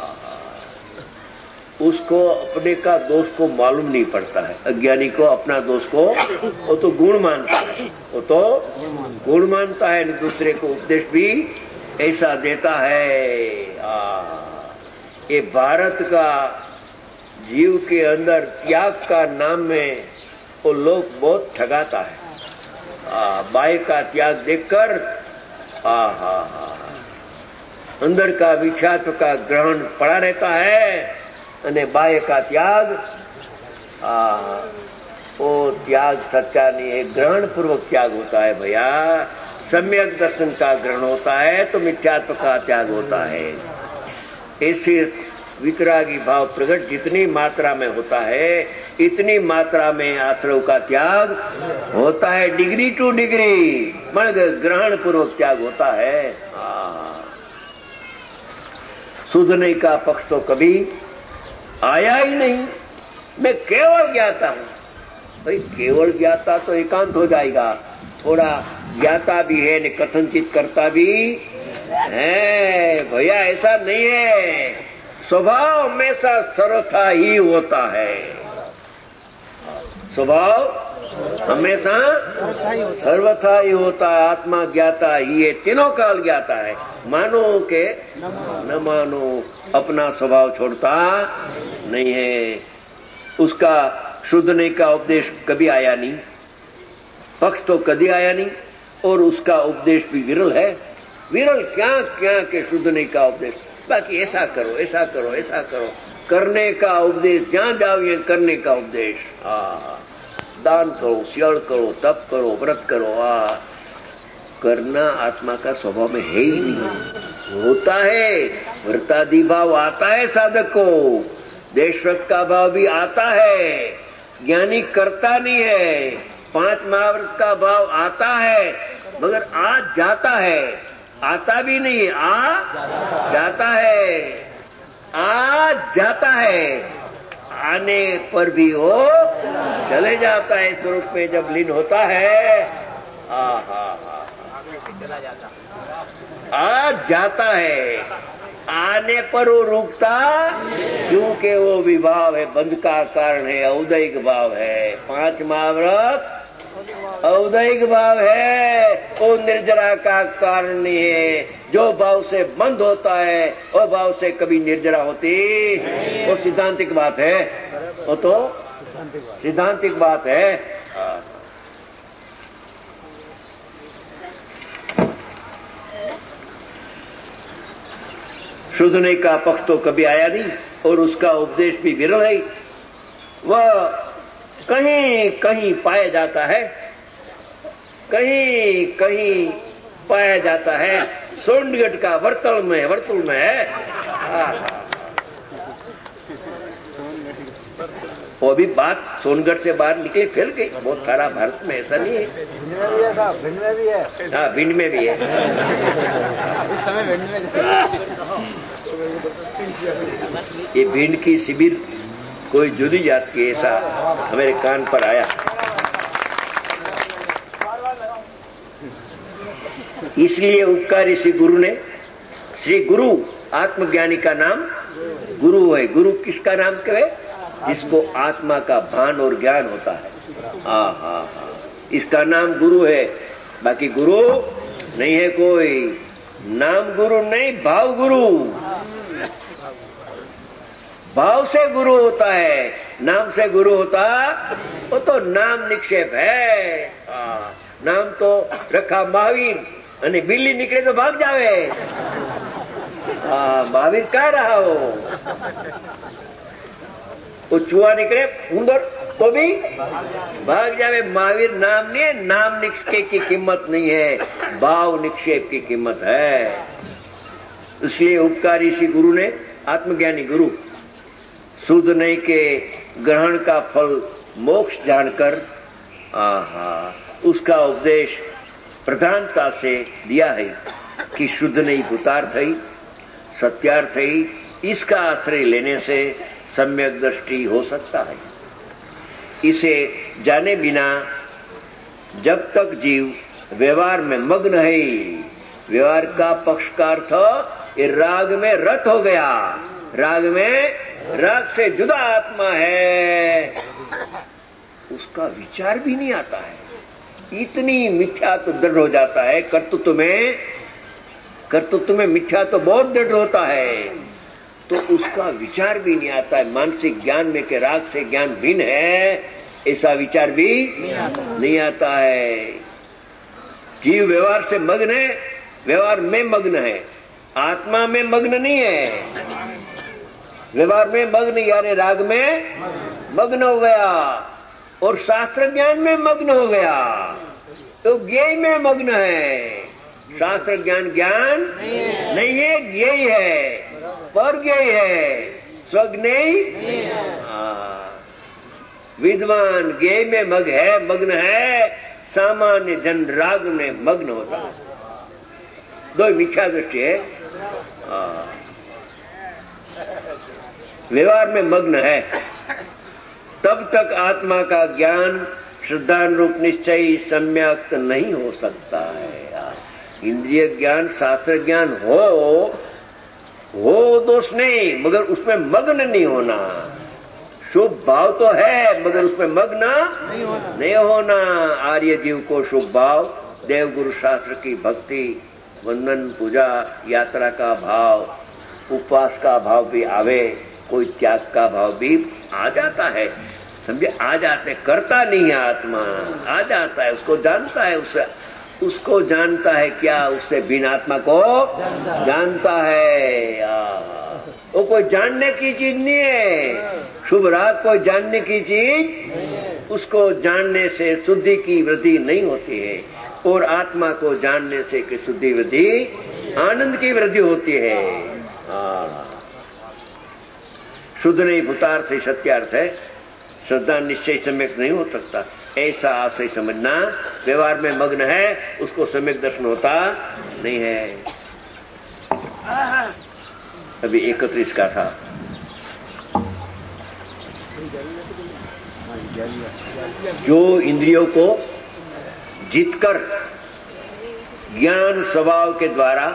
उसको अपने का दोष को मालूम नहीं पड़ता है। अज्ञानी को अपना दोष को वो तो गुण मानता है, वो तो गुण मानता है। दूसरे को उपदेश भी ऐसा देता है। आ, ये भारत का जीव के अंदर त्याग का नाम में वो लोग बहुत ठगाता है। आ, बाय का त्याग देखकर आ हा हा अंदर का विख्यात का ग्रहण पड़ा रहता है, अने बाय का त्याग, आ, वो त्याग सच्चा नहीं है। ग्रहण पूर्वक त्याग होता है भैया। सम्यक दर्शन का ग्रहण होता है तो मिथ्यात्व का त्याग होता है। ऐसे वितरागी भाव प्रकट जितनी मात्रा में होता है, इतनी मात्रा में आश्रव का त्याग होता है। डिग्री टू डिग्री मन ग्रहण पूर्वक त्याग होता है। शुद्धने का पक्ष तो कभी आया ही नहीं। मैं केवल ज्ञाता हूं। भाई केवल ज्ञाता तो एकांत हो जाएगा। थोड़ा ज्ञाता भी है ने कथनचित करता भी है भैया, ऐसा नहीं है। स्वभाव हमेशा सर्वथा ही होता है। स्वभाव हमेशा सर्वथा ही होता है। आत्मा ज्ञाता ही है, तीनों काल ज्ञाता है। मानो के न मानो, अपना स्वभाव छोड़ता नहीं है। उसका शुद्धने का उपदेश कभी आया नहीं, पक्ष तो कभी आया नहीं, और उसका उपदेश भी विरल है। विरल क्या क्या के शुद्धने का उपदेश। बाकी ऐसा करो, ऐसा करो, ऐसा करो, करने का उपदेश जहां जाओ ये करने का उपदेश। आ दान करो, स्याल करो, तप करो, व्रत करो। आ करना आत्मा का स्वभाव में है ही नहीं। होता है व्रतादि भाव आता है साधक को, देशव्रत का भाव भी आता है। ज्ञानी करता नहीं है। पांच महाव्रत का भाव आता है, मगर आज जाता है, आता भी नहीं, आ जाता है, आ जाता है। आने पर भी वो चले जाता है। स्वरूप में जब लीन होता है, आ हा हा आ जाता है। आने पर वो रुकता, क्योंकि वो विभाव है, बंध का कारण है, औदैहिक भाव है। पांच महाव्रत औदैहिक भाव है, वो निर्जरा का कारण नहीं है। जो भाव से बंद होता है वो भाव से कभी निर्जरा होती, वो सिद्धांतिक बात है। वो तो सिद्धांतिक बात है। शुद्धने का पक्ष तो कभी आया नहीं और उसका उपदेश भी विरल है। वह कहीं कहीं पाया जाता है, कहीं कहीं पाया जाता है। सोनगढ़ का वर्तुल में वर्तुल में है। वो भी बात सोनगढ़ से बाहर निकली, फैल गई बहुत सारा। भारत में ऐसा नहीं है। भिंड में भी है। हाँ, भिंड में भी है। इस समय भिंड में ये भिंड की शिविर कोई जुदी जात की, ऐसा हमारे कान पर आया। इसलिए उपकारी श्री गुरु ने, श्री गुरु आत्मज्ञानी का नाम गुरु है। गुरु किसका नाम कहे? जिसको आत्मा का भान और ज्ञान होता है। हा हा हा, इसका नाम गुरु है। बाकी गुरु नहीं है कोई। नाम गुरु नहीं, भाव गुरु। भाव से गुरु होता है, नाम से गुरु होता वो तो नाम निक्षेप है। आ, नाम तो रखा महावीर, અને बिल्ली निकले तो भाग जावे। हाँ, महावीर कह रहा हो। वो चूहा निकले उंदर तो भी भाग जावे। महावीर नाम नहीं है, नाम निक्षेप की कीमत नहीं है, भाव निक्षेप की कीमत है। इसलिए उपकारी श्री गुरु ने, आत्मज्ञानी गुरु, शुद्ध नहीं के ग्रहण का फल मोक्ष जानकर आहा उसका उपदेश प्रधानता से दिया है कि शुद्ध नहीं भूतार्थ है, सत्यार्थ है। इसका आश्रय लेने से सम्यक दृष्टि हो सकता है। इसे जाने बिना जब तक जीव व्यवहार में मग्न है, व्यवहार का पक्ष का अर्थ ये राग में रत हो गया। राग में राग से जुदा आत्मा है, उसका विचार भी नहीं आता है। इतनी मिथ्या तो दृढ़ हो जाता है। कर्तृत्व में कर्तृत्व में मिथ्या तो बहुत दृढ़ होता है, तो उसका विचार भी नहीं आता है। मानसिक ज्ञान में के राग से ज्ञान भिन्न है, ऐसा विचार भी नहीं आता है। जीव व्यवहार से मग्न है, व्यवहार में मग्न है, आत्मा में मग्न नहीं है। व्यवहार में मग्न यानी राग में मग्न हो गया और शास्त्र ज्ञान में मग्न हो गया, तो ज्ञेय में मग्न है। शास्त्र ज्ञान ज्ञान नहीं है, ज्ञेय है, पर ज्ञेय है, स्वज्ञेय। विद्वान ज्ञेय में मग्न है मग्न है, सामान्य जन राग में मग्न होता है। दो मिथ्या दृष्टि है। व्यवहार में मग्न है तब तक आत्मा का ज्ञान श्रद्धान रूप निश्चय सम्यक नहीं हो सकता है। इंद्रिय ज्ञान शास्त्र ज्ञान हो हो दोष नहीं, मगर उसमें मग्न नहीं होना। शुभ भाव तो है मगर उसमें मग्न नहीं होना, नहीं होना। आर्य जीव को शुभ भाव, देव गुरु शास्त्र की भक्ति, वंदन पूजा यात्रा का भाव, उपवास का भाव भी आवे, कोई त्याग का भाव भी आ जाता है। समझे, आ जाते, करता नहीं है आत्मा, आ जाता है, उसको जानता है। उससे उसको जानता है क्या? उससे बिन आत्मा को जानता है। वो कोई जानने की चीज नहीं है। शुभ राग कोई जानने की चीज, उसको जानने से शुद्धि की वृद्धि नहीं होती है, और आत्मा को जानने से कि शुद्धि वृद्धि आनंद की वृद्धि होती है। शुद्ध नहीं भूतार्थ है, सत्यार्थ है, श्रद्धा निश्चय सम्यक नहीं हो सकता, ऐसा आशय समझना। व्यवहार में मग्न है, उसको सम्यक दर्शन होता नहीं है। अभी इकतीस का था। जो इंद्रियों को जीतकर ज्ञान स्वभाव के द्वारा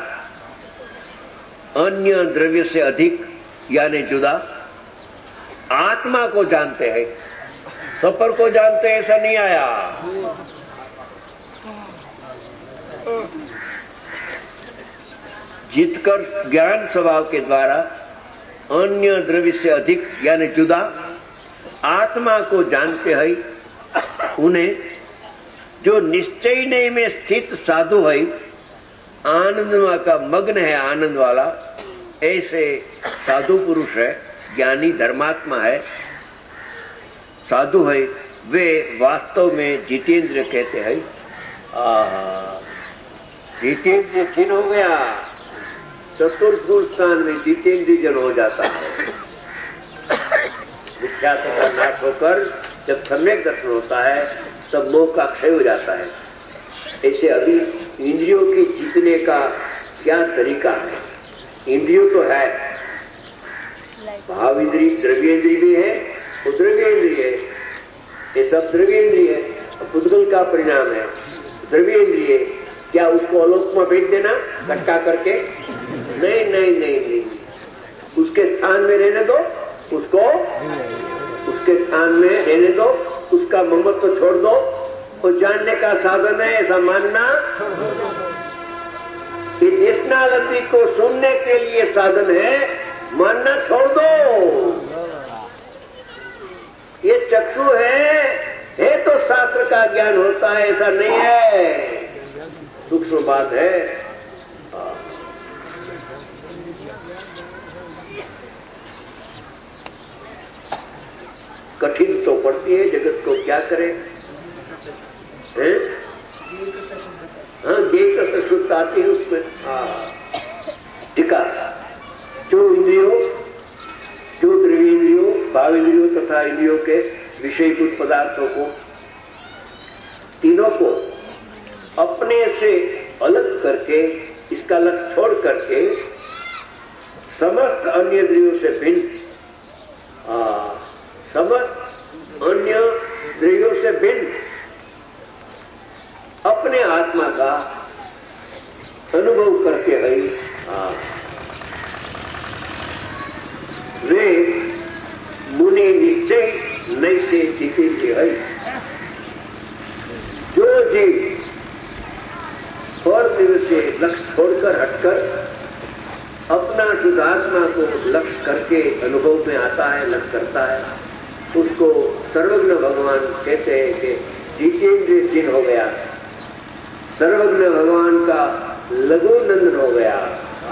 अन्य द्रव्य से अधिक यानी जुदा आत्मा को जानते हैं, सफर को जानते हैं, ऐसा नहीं आया। जीतकर ज्ञान स्वभाव के द्वारा अन्य द्रव्य से अधिक यानी जुदा आत्मा को जानते हैं उन्हें जो निश्चय नहीं में स्थित साधु है, आनंद का मग्न है, आनंद वाला, ऐसे साधु पुरुष है, ज्ञानी धर्मात्मा है, साधु है, वे वास्तव में जितेंद्र कहते हैं। आहा, जितेंद्र जिन हो गया, चतुर्थ स्थान में जितेंद्र जन हो जाता है। मिथ्यात्व का नाश होकर जब सम्यक दर्शन होता है तब मोह का क्षय हो जाता है। ऐसे अभी इंद्रियों के जीतने का क्या तरीका है? इंद्रियों तो है, भाव इंद्रिय, द्रव्येंद्रिय भी है और द्रव्येंद्रिय है, ये सब द्रव्येंद्रिय है। पुद्गल का परिणाम है द्रव्येंद्रिय। क्या उसको अलोक में भेज देना इकट्ठा करके? नहीं नहीं नहीं नहीं, उसके स्थान में रहने दो, उसको उसके स्थान में रहने दो, उसका ममत्व तो छोड़ दो। वो जानने का साधन है ऐसा मानना, ये देशनालंदी को सुनने के लिए साधन है, मानना छोड़ दो। ये चक्षु है, है तो शास्त्र का ज्ञान होता है, ऐसा नहीं है, सूक्ष्म बात है। कठिन तो पड़ती है, जगत को क्या करे, हैं? हाँ, देह का शुद्ध आती है उसमें। हाँ, टीका, जो इंद्रियों, जो द्रव्येंद्रियों, भाव इंद्रियों तथा इंद्रियों के विषयभूत पदार्थों को, तीनों को अपने से अलग करके, इसका लक्ष्य छोड़ करके समस्त अन्य इंद्रियों से भिन्न, समस्त अन्य द्रव्यों से भिन्न अपने आत्मा का अनुभव करते हैं, वे मुनि निश्चय नहीं से जीतेंगे है। जो जीव और दिवस से लक्ष्य छोड़कर हटकर अपना शुद्धात्मा को लक्ष्य करके अनुभव में आता है, लक्ष्य करता है, उसको सर्वज्ञ भगवान कहते हैं कि जितेंद्रिय जिन हो गया, सर्वज्ञ भगवान का लघु नंदन हो गया।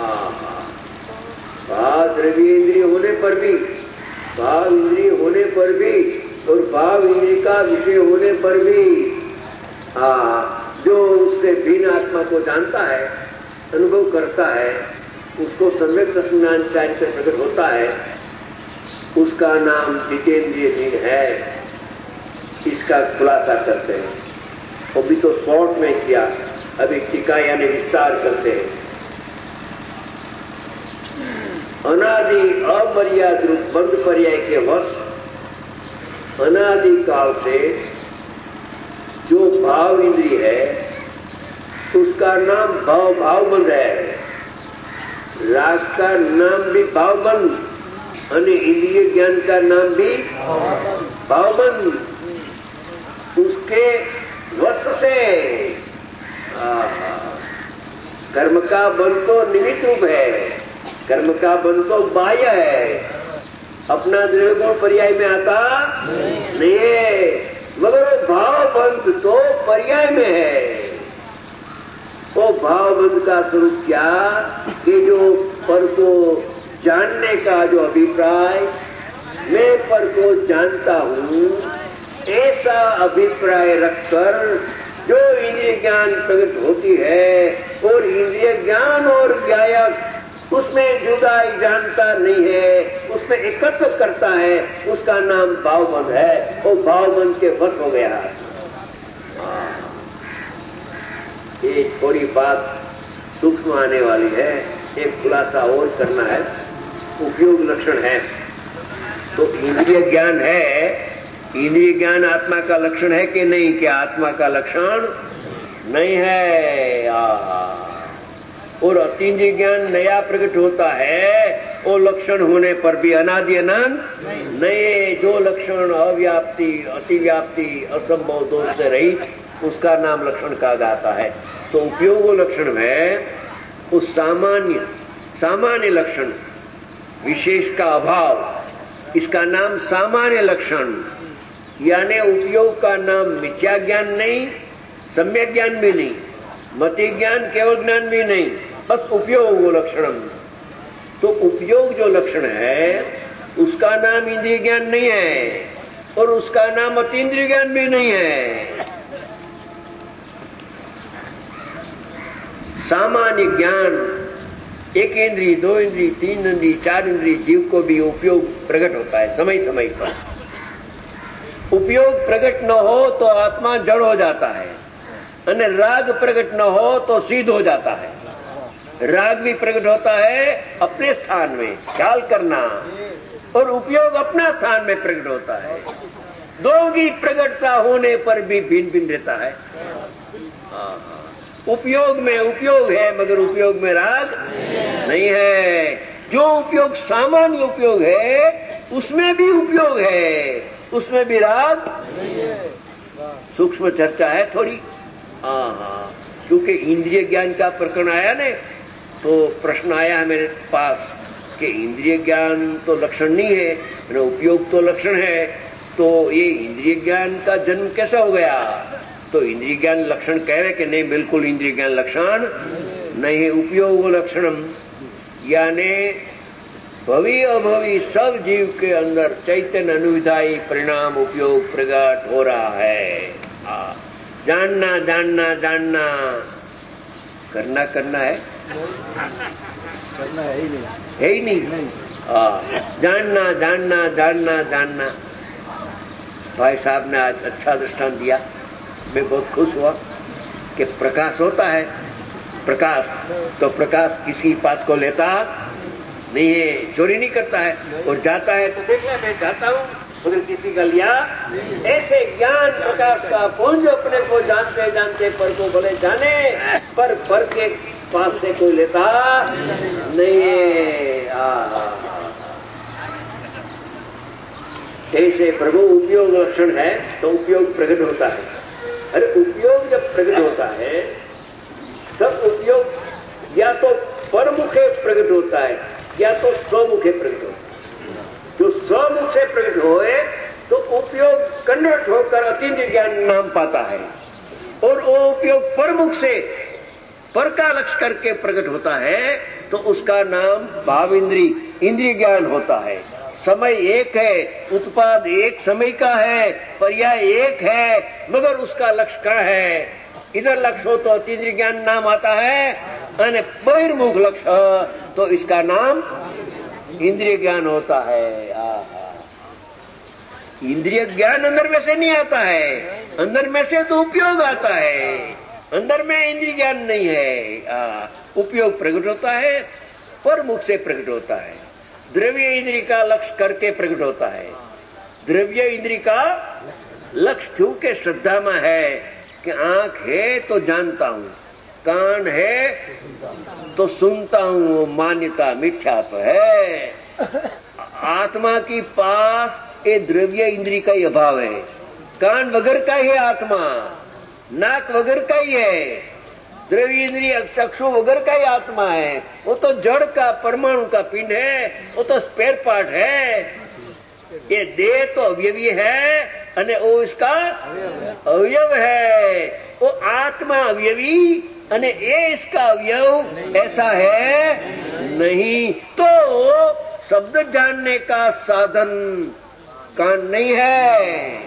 भाव द्रव्य इंद्रिय होने पर भी, भाव इंद्रिय होने पर भी और भाव इंद्रिय का विषय होने पर भी, हाँ, जो उससे भिन्न आत्मा को जानता है, अनुभव करता है, उसको सम्यक दर्शन चारित्र प्रकट होता है, उसका नाम जितेंद्रिय जिन है। इसका खुलासा करते हैं। अभी तो शॉर्ट में किया, अभी टीका यानी विस्तार करते हैं। अनादि अमर्याद रूप बंद पर्याय के वश अनादि काल से जो भाव इंद्रिय है उसका नाम भाव भावबंद है। राग का नाम भी भावबंद और इंद्रिय ज्ञान का नाम भी भावबंद। उसके वश से कर्म का बंध तो निमित्त रूप है, कर्म का बंध तो बाह्य है, अपना द्रव्य पर्याय में आता नहीं है, मगर भाव बंध तो पर्याय में है। वो भाव बंध का स्वरूप क्या कि जो पर को जानने का जो अभिप्राय, मैं पर को जानता हूं, ऐसा अभिप्राय रखकर जो इंद्रिय ज्ञान प्रकट होती है और इंद्रिय ज्ञान और ज्ञायक उसमें जुदाई जानता नहीं है, उसमें एकत्र करता है, उसका नाम भावबंध है। वो भावबंध के वश हो गया। ये थोड़ी बात सूक्ष्म आने वाली है, एक खुलासा और करना है। उपयोग लक्षण है तो इंद्रिय ज्ञान है, इंद्रिय ज्ञान आत्मा का लक्षण है कि नहीं? कि आत्मा का लक्षण नहीं है। आ, और अतीन्द्रिय ज्ञान नया प्रकट होता है, वो लक्षण होने पर भी अनादि अनंत नए, जो लक्षण अव्याप्ति, अतिव्याप्ति, असंभव दोष से रहित, उसका नाम लक्षण कहा जाता है। तो उपयोग लक्षण में उस सामान्य सामान्य लक्षण, विशेष का अभाव, इसका नाम सामान्य लक्षण, यानी उपयोग का नाम मिथ्या ज्ञान नहीं, सम्यक ज्ञान भी नहीं, मति ज्ञान, केवल ज्ञान भी नहीं, बस उपयोग वो लक्षणम। तो उपयोग जो लक्षण है उसका नाम इंद्रिय ज्ञान नहीं है और उसका नाम अतीन्द्रिय ज्ञान भी नहीं है। सामान्य ज्ञान एक इंद्री, दो इंद्री, तीन इंद्री, चार इंद्री जीव को भी उपयोग प्रकट होता है समय समय पर। उपयोग प्रकट न हो तो आत्मा जड़ हो जाता है, और राग प्रकट न हो तो सिद्ध हो जाता है। राग भी प्रकट होता है अपने स्थान में, ख्याल करना, और उपयोग अपना स्थान में प्रकट होता है। दो की प्रकटता होने पर भी भिन्न भिन्न रहता है। उपयोग में उपयोग है मगर उपयोग में राग नहीं है। जो उपयोग सामान्य उपयोग है उसमें भी उपयोग है, उसमें भी राग सूक्ष्म चर्चा है थोड़ी। हाँ हाँ, क्योंकि इंद्रिय ज्ञान का प्रकरण आया ने, तो प्रश्न आया है मेरे पास कि इंद्रिय ज्ञान तो लक्षण नहीं है, उपयोग तो लक्षण है, तो ये इंद्रिय ज्ञान का जन्म कैसा हो गया? तो इंद्रिय ज्ञान लक्षण कह रहे कि नहीं, बिल्कुल इंद्रिय ज्ञान लक्षण नहीं है, उपयोग लक्षणम। यानी भवी अभवी सब जीव के अंदर चैतन्य अनुविधायी परिणाम उपयोग प्रकट हो रहा है। आ, जानना जानना जानना, करना करना है, करना है ही नहीं, है ही नहीं, नहीं। आ, जानना जानना जानना जानना। भाई साहब ने आज अच्छा दृष्टांत दिया, मैं बहुत खुश हुआ कि प्रकाश होता है, प्रकाश तो प्रकाश किसी बात को लेता नहीं है, चोरी नहीं करता है, और जाता है तो देखना मैं जाता हूं मगर किसी का लिया। ऐसे ज्ञान प्रकाश का पुंज अपने को जानते जानते पर को भले जाने, पर पर के पास से कोई लेता नहीं है। ऐसे प्रभु उपयोग लक्षण है तो उपयोग प्रकट होता है। अरे उपयोग जब प्रकट होता है तब उपयोग या तो परमुखे प्रकट होता है या तो स्वमुखे प्रकट होता है। जो स्वमुख से प्रकट होए तो उपयोग कन्वर्ट होकर अतीन्द्रिय ज्ञान नाम पाता है, और वो उपयोग परमुख से पर का लक्ष्य करके प्रकट होता है तो उसका नाम भाव इंद्री इंद्रिय ज्ञान होता है। समय एक है, उत्पाद एक समय का है, पर्याय एक है, मगर उसका लक्ष्य क्या है? इधर लक्ष्य हो तो अतीन्द्रिय ज्ञान नाम आता है, और बहिर्मुख लक्ष्य तो इसका नाम इंद्रिय ज्ञान होता है। आहा, इंद्रिय ज्ञान अंदर में से नहीं आता है, अंदर में से तो उपयोग आता है, अंदर में इंद्रिय ज्ञान नहीं है। आ, उपयोग प्रकट होता है, पर मुख से प्रकट होता है, द्रव्य इंद्रिय का लक्ष्य करके प्रकट होता है। द्रव्य इंद्रिय का लक्ष्य क्योंकि श्रद्धा में है कि आंख है तो जानता हूं, कान है तो सुनता हूं, वो मान्यता मिथ्या तो है। आत्मा की पास ये द्रव्य इंद्रिय का ही अभाव है। कान वगैर का ही आत्मा, नाक वगैर का ही है, द्रव्य इंद्रिय चक्षु वगैर का ही आत्मा है। वो तो जड़ का परमाणु का पिंड है, वो तो स्पेयर पार्ट है। ये देह तो अवयवी है अने वो इसका अवयव है। वो आत्मा अवयवी अने ये इसका अवयव ऐसा है नहीं। तो शब्द जानने का साधन कान नहीं है।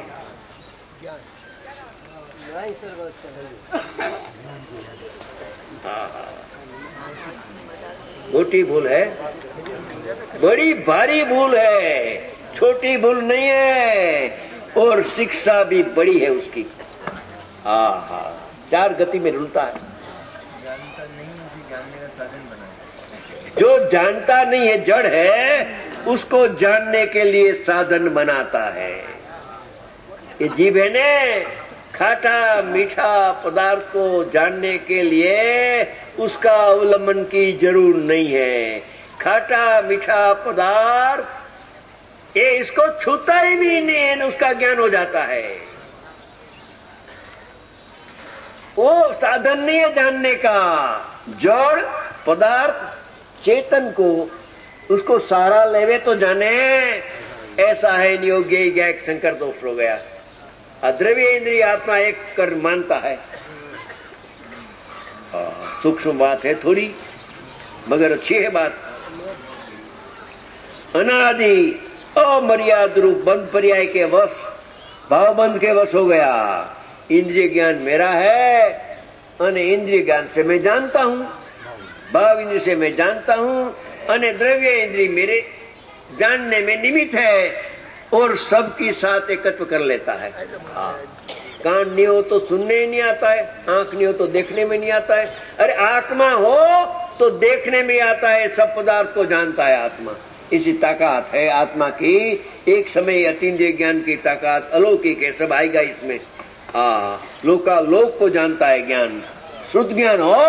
मोटी भूल है, बड़ी भारी भूल है, छोटी भूल नहीं है, और शिक्षा भी बड़ी है उसकी। हाँ हाँ, चार गति में रुलता है। जानता नहीं उसे जानने का साधन बना, जो जानता नहीं है जड़ है, उसको जानने के लिए साधन बनाता है। ये जीव है ने खाटा मीठा पदार्थ को जानने के लिए उसका अवलंबन की जरूर नहीं है। खाटा मीठा पदार्थ ये इसको छूता ही भी नहीं है, उसका ज्ञान हो जाता है। वो साधन नहीं है जानने का। जड़ पदार्थ चेतन को उसको सारा लेवे तो जाने, ऐसा है नियोग्य ज्ञायक संकर दोष हो गया। अद्रव्य इंद्रिय आत्मा एक कर मानता है। सूक्ष्म बात है थोड़ी, मगर अच्छी है बात। अनादि अमर्याद रूप बंध पर्याय के वश, भावबंध के वश हो गया। इंद्रिय ज्ञान मेरा है अने इंद्रिय ज्ञान से मैं जानता हूं, भाव इंद्रिय से मैं जानता हूं, अने द्रव्य इंद्रिय मेरे जानने में निमित्त है और सबकी साथ एकत्व कर लेता है। कान नहीं हो तो सुनने ही नहीं आता है, आंख नहीं हो तो देखने में नहीं आता है। अरे आत्मा हो तो देखने में आता है, सब पदार्थ को जानता है आत्मा। इसी ताकत है आत्मा की। एक समय अतीन्द्रिय ज्ञान की ताकत अलौकिक है, सब आएगा इसमें। आ, लोका लोक को जानता है ज्ञान, शुद्ध ज्ञान हो।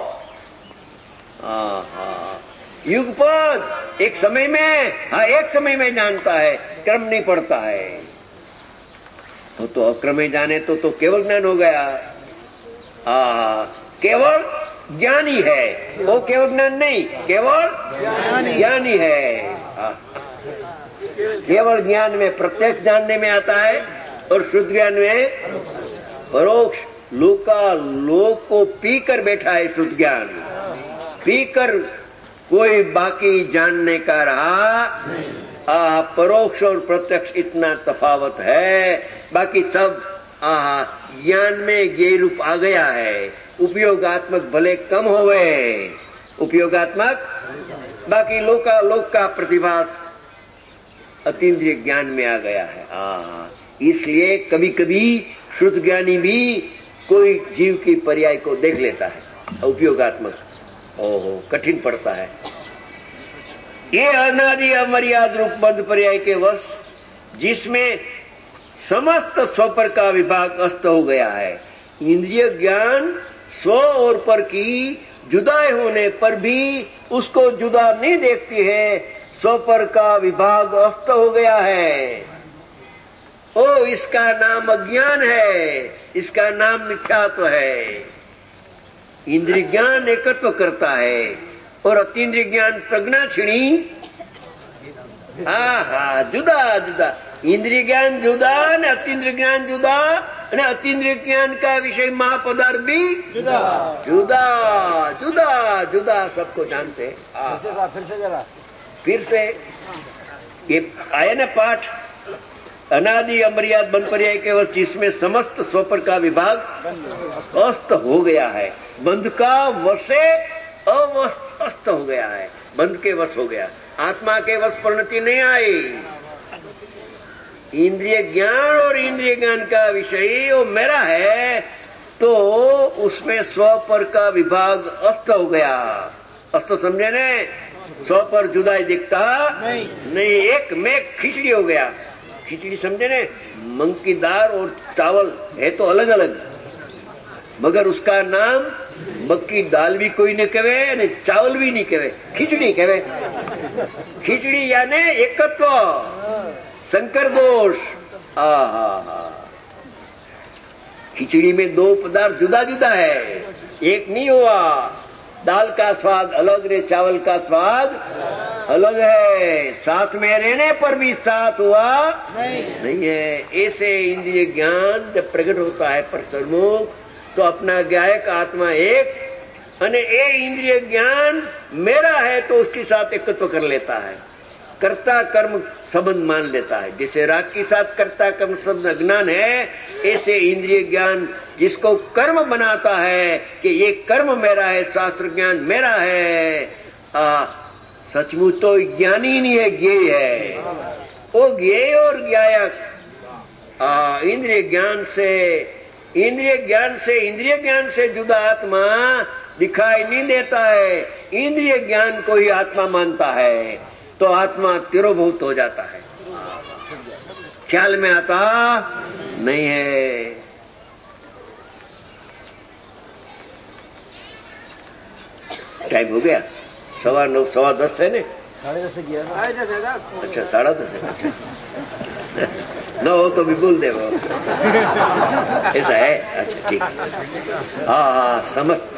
आ, आ, युगपद एक समय में, हाँ एक समय में जानता है, क्रम नहीं पड़ता है। तो तो अक्रम में जाने तो तो केवल ज्ञान हो गया। आ, केवल ज्ञानी है, वो केवल ज्ञान नहीं, केवल ज्ञानी है। आ, केवल ज्ञान में प्रत्यक्ष जानने में आता है और शुद्ध ज्ञान में परोक्ष। लोका लोक को पीकर बैठा है शुद्ध ज्ञान, पीकर कोई बाकी जानने का रहा। आ, परोक्ष और प्रत्यक्ष इतना तफावत है, बाकी सब ज्ञान में ये रूप आ गया है। उपयोगात्मक भले कम होवे, उपयोगात्मक, बाकी लोका लोक का प्रतिभास अतीन्द्रिय ज्ञान में आ गया है। आ, इसलिए कभी कभी शुद्ध ज्ञानी भी कोई जीव की पर्याय को देख लेता है, उपयोगात्मक। ओहो, कठिन पड़ता है। ये अनादि अमर्याद रूप बंध पर्याय के वश, जिसमें समस्त स्वपर का विभाग अस्त हो गया है। इंद्रिय ज्ञान स्व और पर की जुदाई होने पर भी उसको जुदा नहीं देखती है, स्वपर का विभाग अस्त हो गया है। ओ, इसका नाम अज्ञान है, इसका नाम मिथ्यात्व है। इंद्रिय ज्ञान एकत्व करता है और अतीन्द्रिय ज्ञान प्रज्ञा छिड़ी। हा हा, जुदा जुदा, इंद्रिय ज्ञान जुदा ने अतीन्द्रिय ज्ञान जुदा, ने अतीन्द्रिय ज्ञान का विषय महापदार्थ भी जुदा जुदा जुदा जुदा, सबको जानते हैं। फिर से जरा फिर से ये आया ना पाठ, अनादि अमर्याद बंध पर्याय के वश, जिसमें समस्त स्वपर का विभाग अस्त हो गया है। बंध का वशे अवस्थ अस्त हो गया है, बंध के वश हो गया। आत्मा के वश परिणति नहीं आई। इंद्रिय ज्ञान और इंद्रिय ज्ञान का विषय वो मेरा है, तो उसमें स्वपर का विभाग अस्त हो गया। अस्त समझे ने? स्व पर जुदाई दिखता नहीं, नहीं। एक में खिचड़ी हो गया। खिचड़ी समझे ने? मूंग की दाल और चावल है तो अलग अलग, मगर उसका नाम मक्की दाल भी कोई नहीं कहे ने चावल भी नहीं कहे, खिचड़ी कहे। खिचड़ी यानी एकत्व, संकर दोष। हा हा हा, खिचड़ी में दो पदार्थ जुदा जुदा है, एक नहीं हुआ। दाल का स्वाद अलग रे, चावल का स्वाद अलग है। साथ में रहने पर भी साथ हुआ नहीं, नहीं है। ऐसे इंद्रिय ज्ञान जब प्रकट होता है पर सर्वमुख, तो अपना ज्ञायक आत्मा एक, अने ए इंद्रिय ज्ञान मेरा है तो उसके साथ एकत्व कर लेता है, कर्ता कर्म संबंध मान लेता है। जैसे राग के साथ कर्ता कर्म शब्द अज्ञान है, ऐसे इंद्रिय ज्ञान जिसको कर्म बनाता है कि ये कर्म मेरा है, शास्त्र ज्ञान मेरा है। आ, सचमुच तो ज्ञानी नहीं है, ज्ञेय है। वो ज्ञेय और ज्ञायक इंद्रिय ज्ञान से इंद्रिय ज्ञान से इंद्रिय ज्ञान से जुदा आत्मा दिखाई नहीं देता है। इंद्रिय ज्ञान को ही आत्मा मानता है तो आत्मा तिरोभूत हो जाता है, ख्याल में आता नहीं है। टाइम हो गया, सवा नौ सवा दस है ने, साढ़े दस गया। अच्छा साढ़ा दस है, अच्छा न हो तो भी बोल दे वो, ऐसा है। अच्छा ठीक, हाँ हाँ,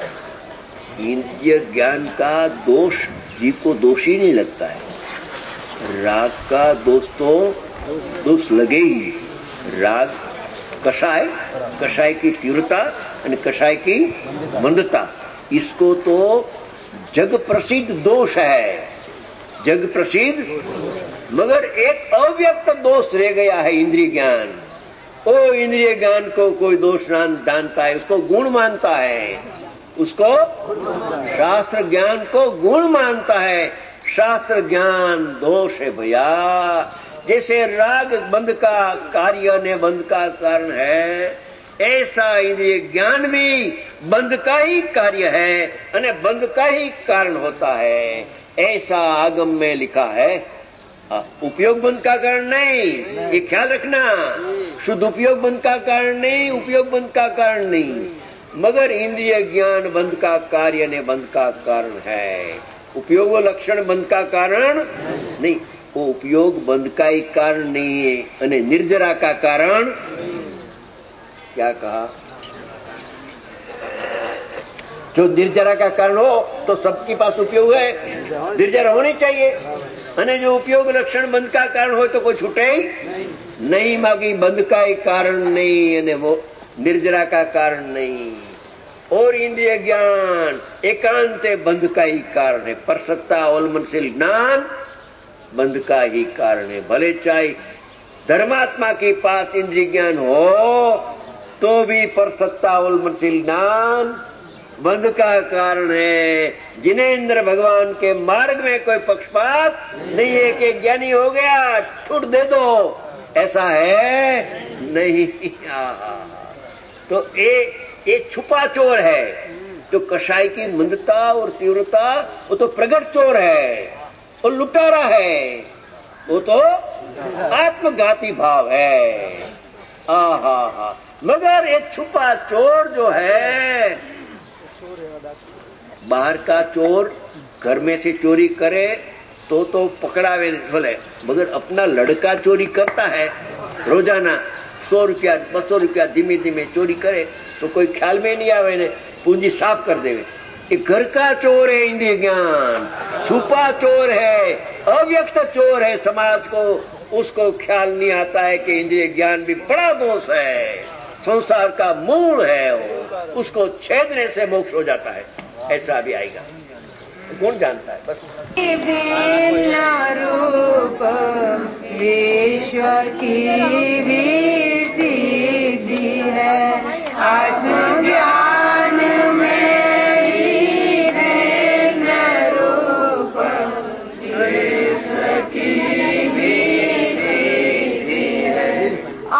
समस्त इंद्रिय ज्ञान का दोष जीव को दोषी नहीं लगता है। राग का दोष तो दोष लगे ही। राग कषाय, कषाय की तीव्रता और कषाय की मंदता, इसको तो जग प्रसिद्ध दोष है, जग प्रसिद्ध। मगर एक अव्यक्त दोष रह गया है, इंद्रिय ज्ञान। ओ इंद्रिय ज्ञान को कोई दोष ना जानता है, उसको गुण मानता है, उसको शास्त्र ज्ञान को गुण मानता है। शास्त्र ज्ञान दोष है भैया। जैसे राग बंध का कार्य ने बंध का कारण है, ऐसा इंद्रिय ज्ञान भी बंध का ही कार्य है और बंध का ही कारण होता है, ऐसा आगम में लिखा है। उपयोग बंध का कारण नहीं, ये ख्याल रखना। शुद्ध उपयोग बंध का कारण नहीं, उपयोग बंध का कारण नहीं, मगर इंद्रिय ज्ञान बंध का कार्य ने बंध का कारण है। उपयोग लक्षण बंध का कारण नहीं, वो उपयोग बंध का ही कारण नहीं है और निर्जरा का कारण। क्या कहा? जो निर्जरा का कारण हो तो सबके पास उपयोग है, निर्जरा होनी चाहिए। અને जो उपयोग लक्षण बंध का कारण हो तो कोई छूटे नहीं, नहीं मांगी बंध का ही कारण नहीं અને वो निर्जरा का कारण नहीं। और इंद्रिय ज्ञान एकांते बंध का ही कारण है। परसत्ता ओलमनशील ज्ञान बंध का ही कारण है। भले चाहे धर्मात्मा के पास इंद्रिय ज्ञान हो तो भी परसत्ता ओलमनशील ज्ञान बंध का कारण है। जिनेंद्र भगवान के मार्ग में कोई पक्षपात नहीं है कि ज्ञानी हो गया छूट दे दो, ऐसा है नहीं। तो ये ये छुपा चोर है। जो कषाय की मंदता और तीव्रता, वो तो प्रगट चोर है, वो लुटारा है, वो तो आत्मघाती भाव है। हा हा हा। मगर ये छुपा चोर जो है, बाहर का चोर घर में से चोरी करे तो तो पकड़ावे बोले, मगर अपना लड़का चोरी करता है रोजाना सौ रुपया बसो रुपया धीमे धीमे चोरी करे तो कोई ख्याल में नहीं आवे ने पूंजी साफ कर देवे। ये घर का चोर है इंद्रिय ज्ञान, छुपा चोर है, अव्यक्त चोर है समाज को। उसको ख्याल नहीं आता है कि इंद्रिय ज्ञान भी बड़ा दोष है, संसार का मूल है, वो उसको छेदने से मोक्ष हो जाता है। ऐसा भी आएगा, कौन जानता है? बस भिन्न रूप विश्व की भी सिद्धि है, आत्मज्ञान में ही भिन्न रूप विश्व की भी सिद्धि है।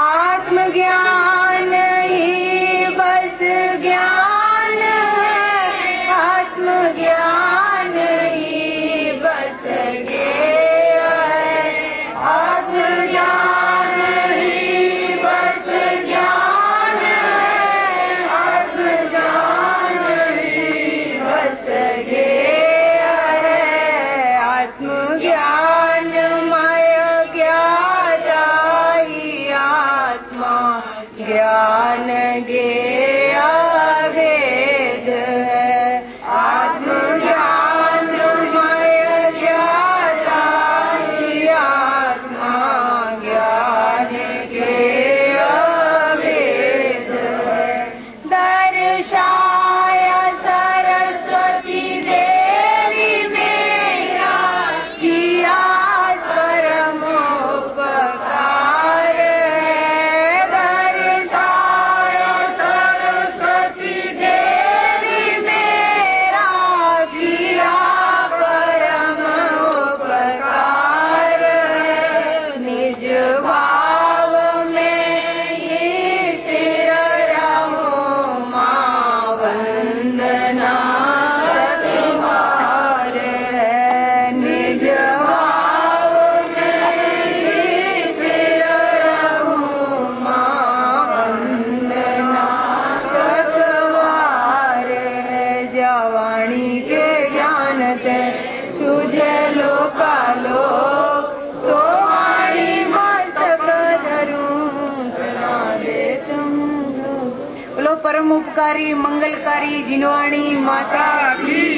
आत्मज्ञान ही बस ज्ञान है, आत्मज्ञान ही बस ज्ञेय है, आत्मज्ञान ही बस ज्ञान है, आत्मज्ञान ही बस ज्ञेय है। आत्मज्ञान मय ज्ञाता ही आत्मा ज्ञान ज्ञेय भेद है। आत्मज्ञान मय ज्ञाता ही आत्मा ज्ञान ज्ञेय भेद है। दर्शाय सरस्वती देवी मेरा किया परम उपकार है। दर्शाय सरस्वती देवी मेरा किया परम उपकार है। निज भाव में ही स्थिर रहो मां वंदना तुम्हार है। निज भाव में ही स्थिर रहो मां वंदना तुम्हार है। जवानी के ज्ञान ते सूझे लोकालोक, सोवाणी मस्तक धरूं सुना दे तुम। बोलो परम उपकारी मंगलकारी जिनवाणी माता की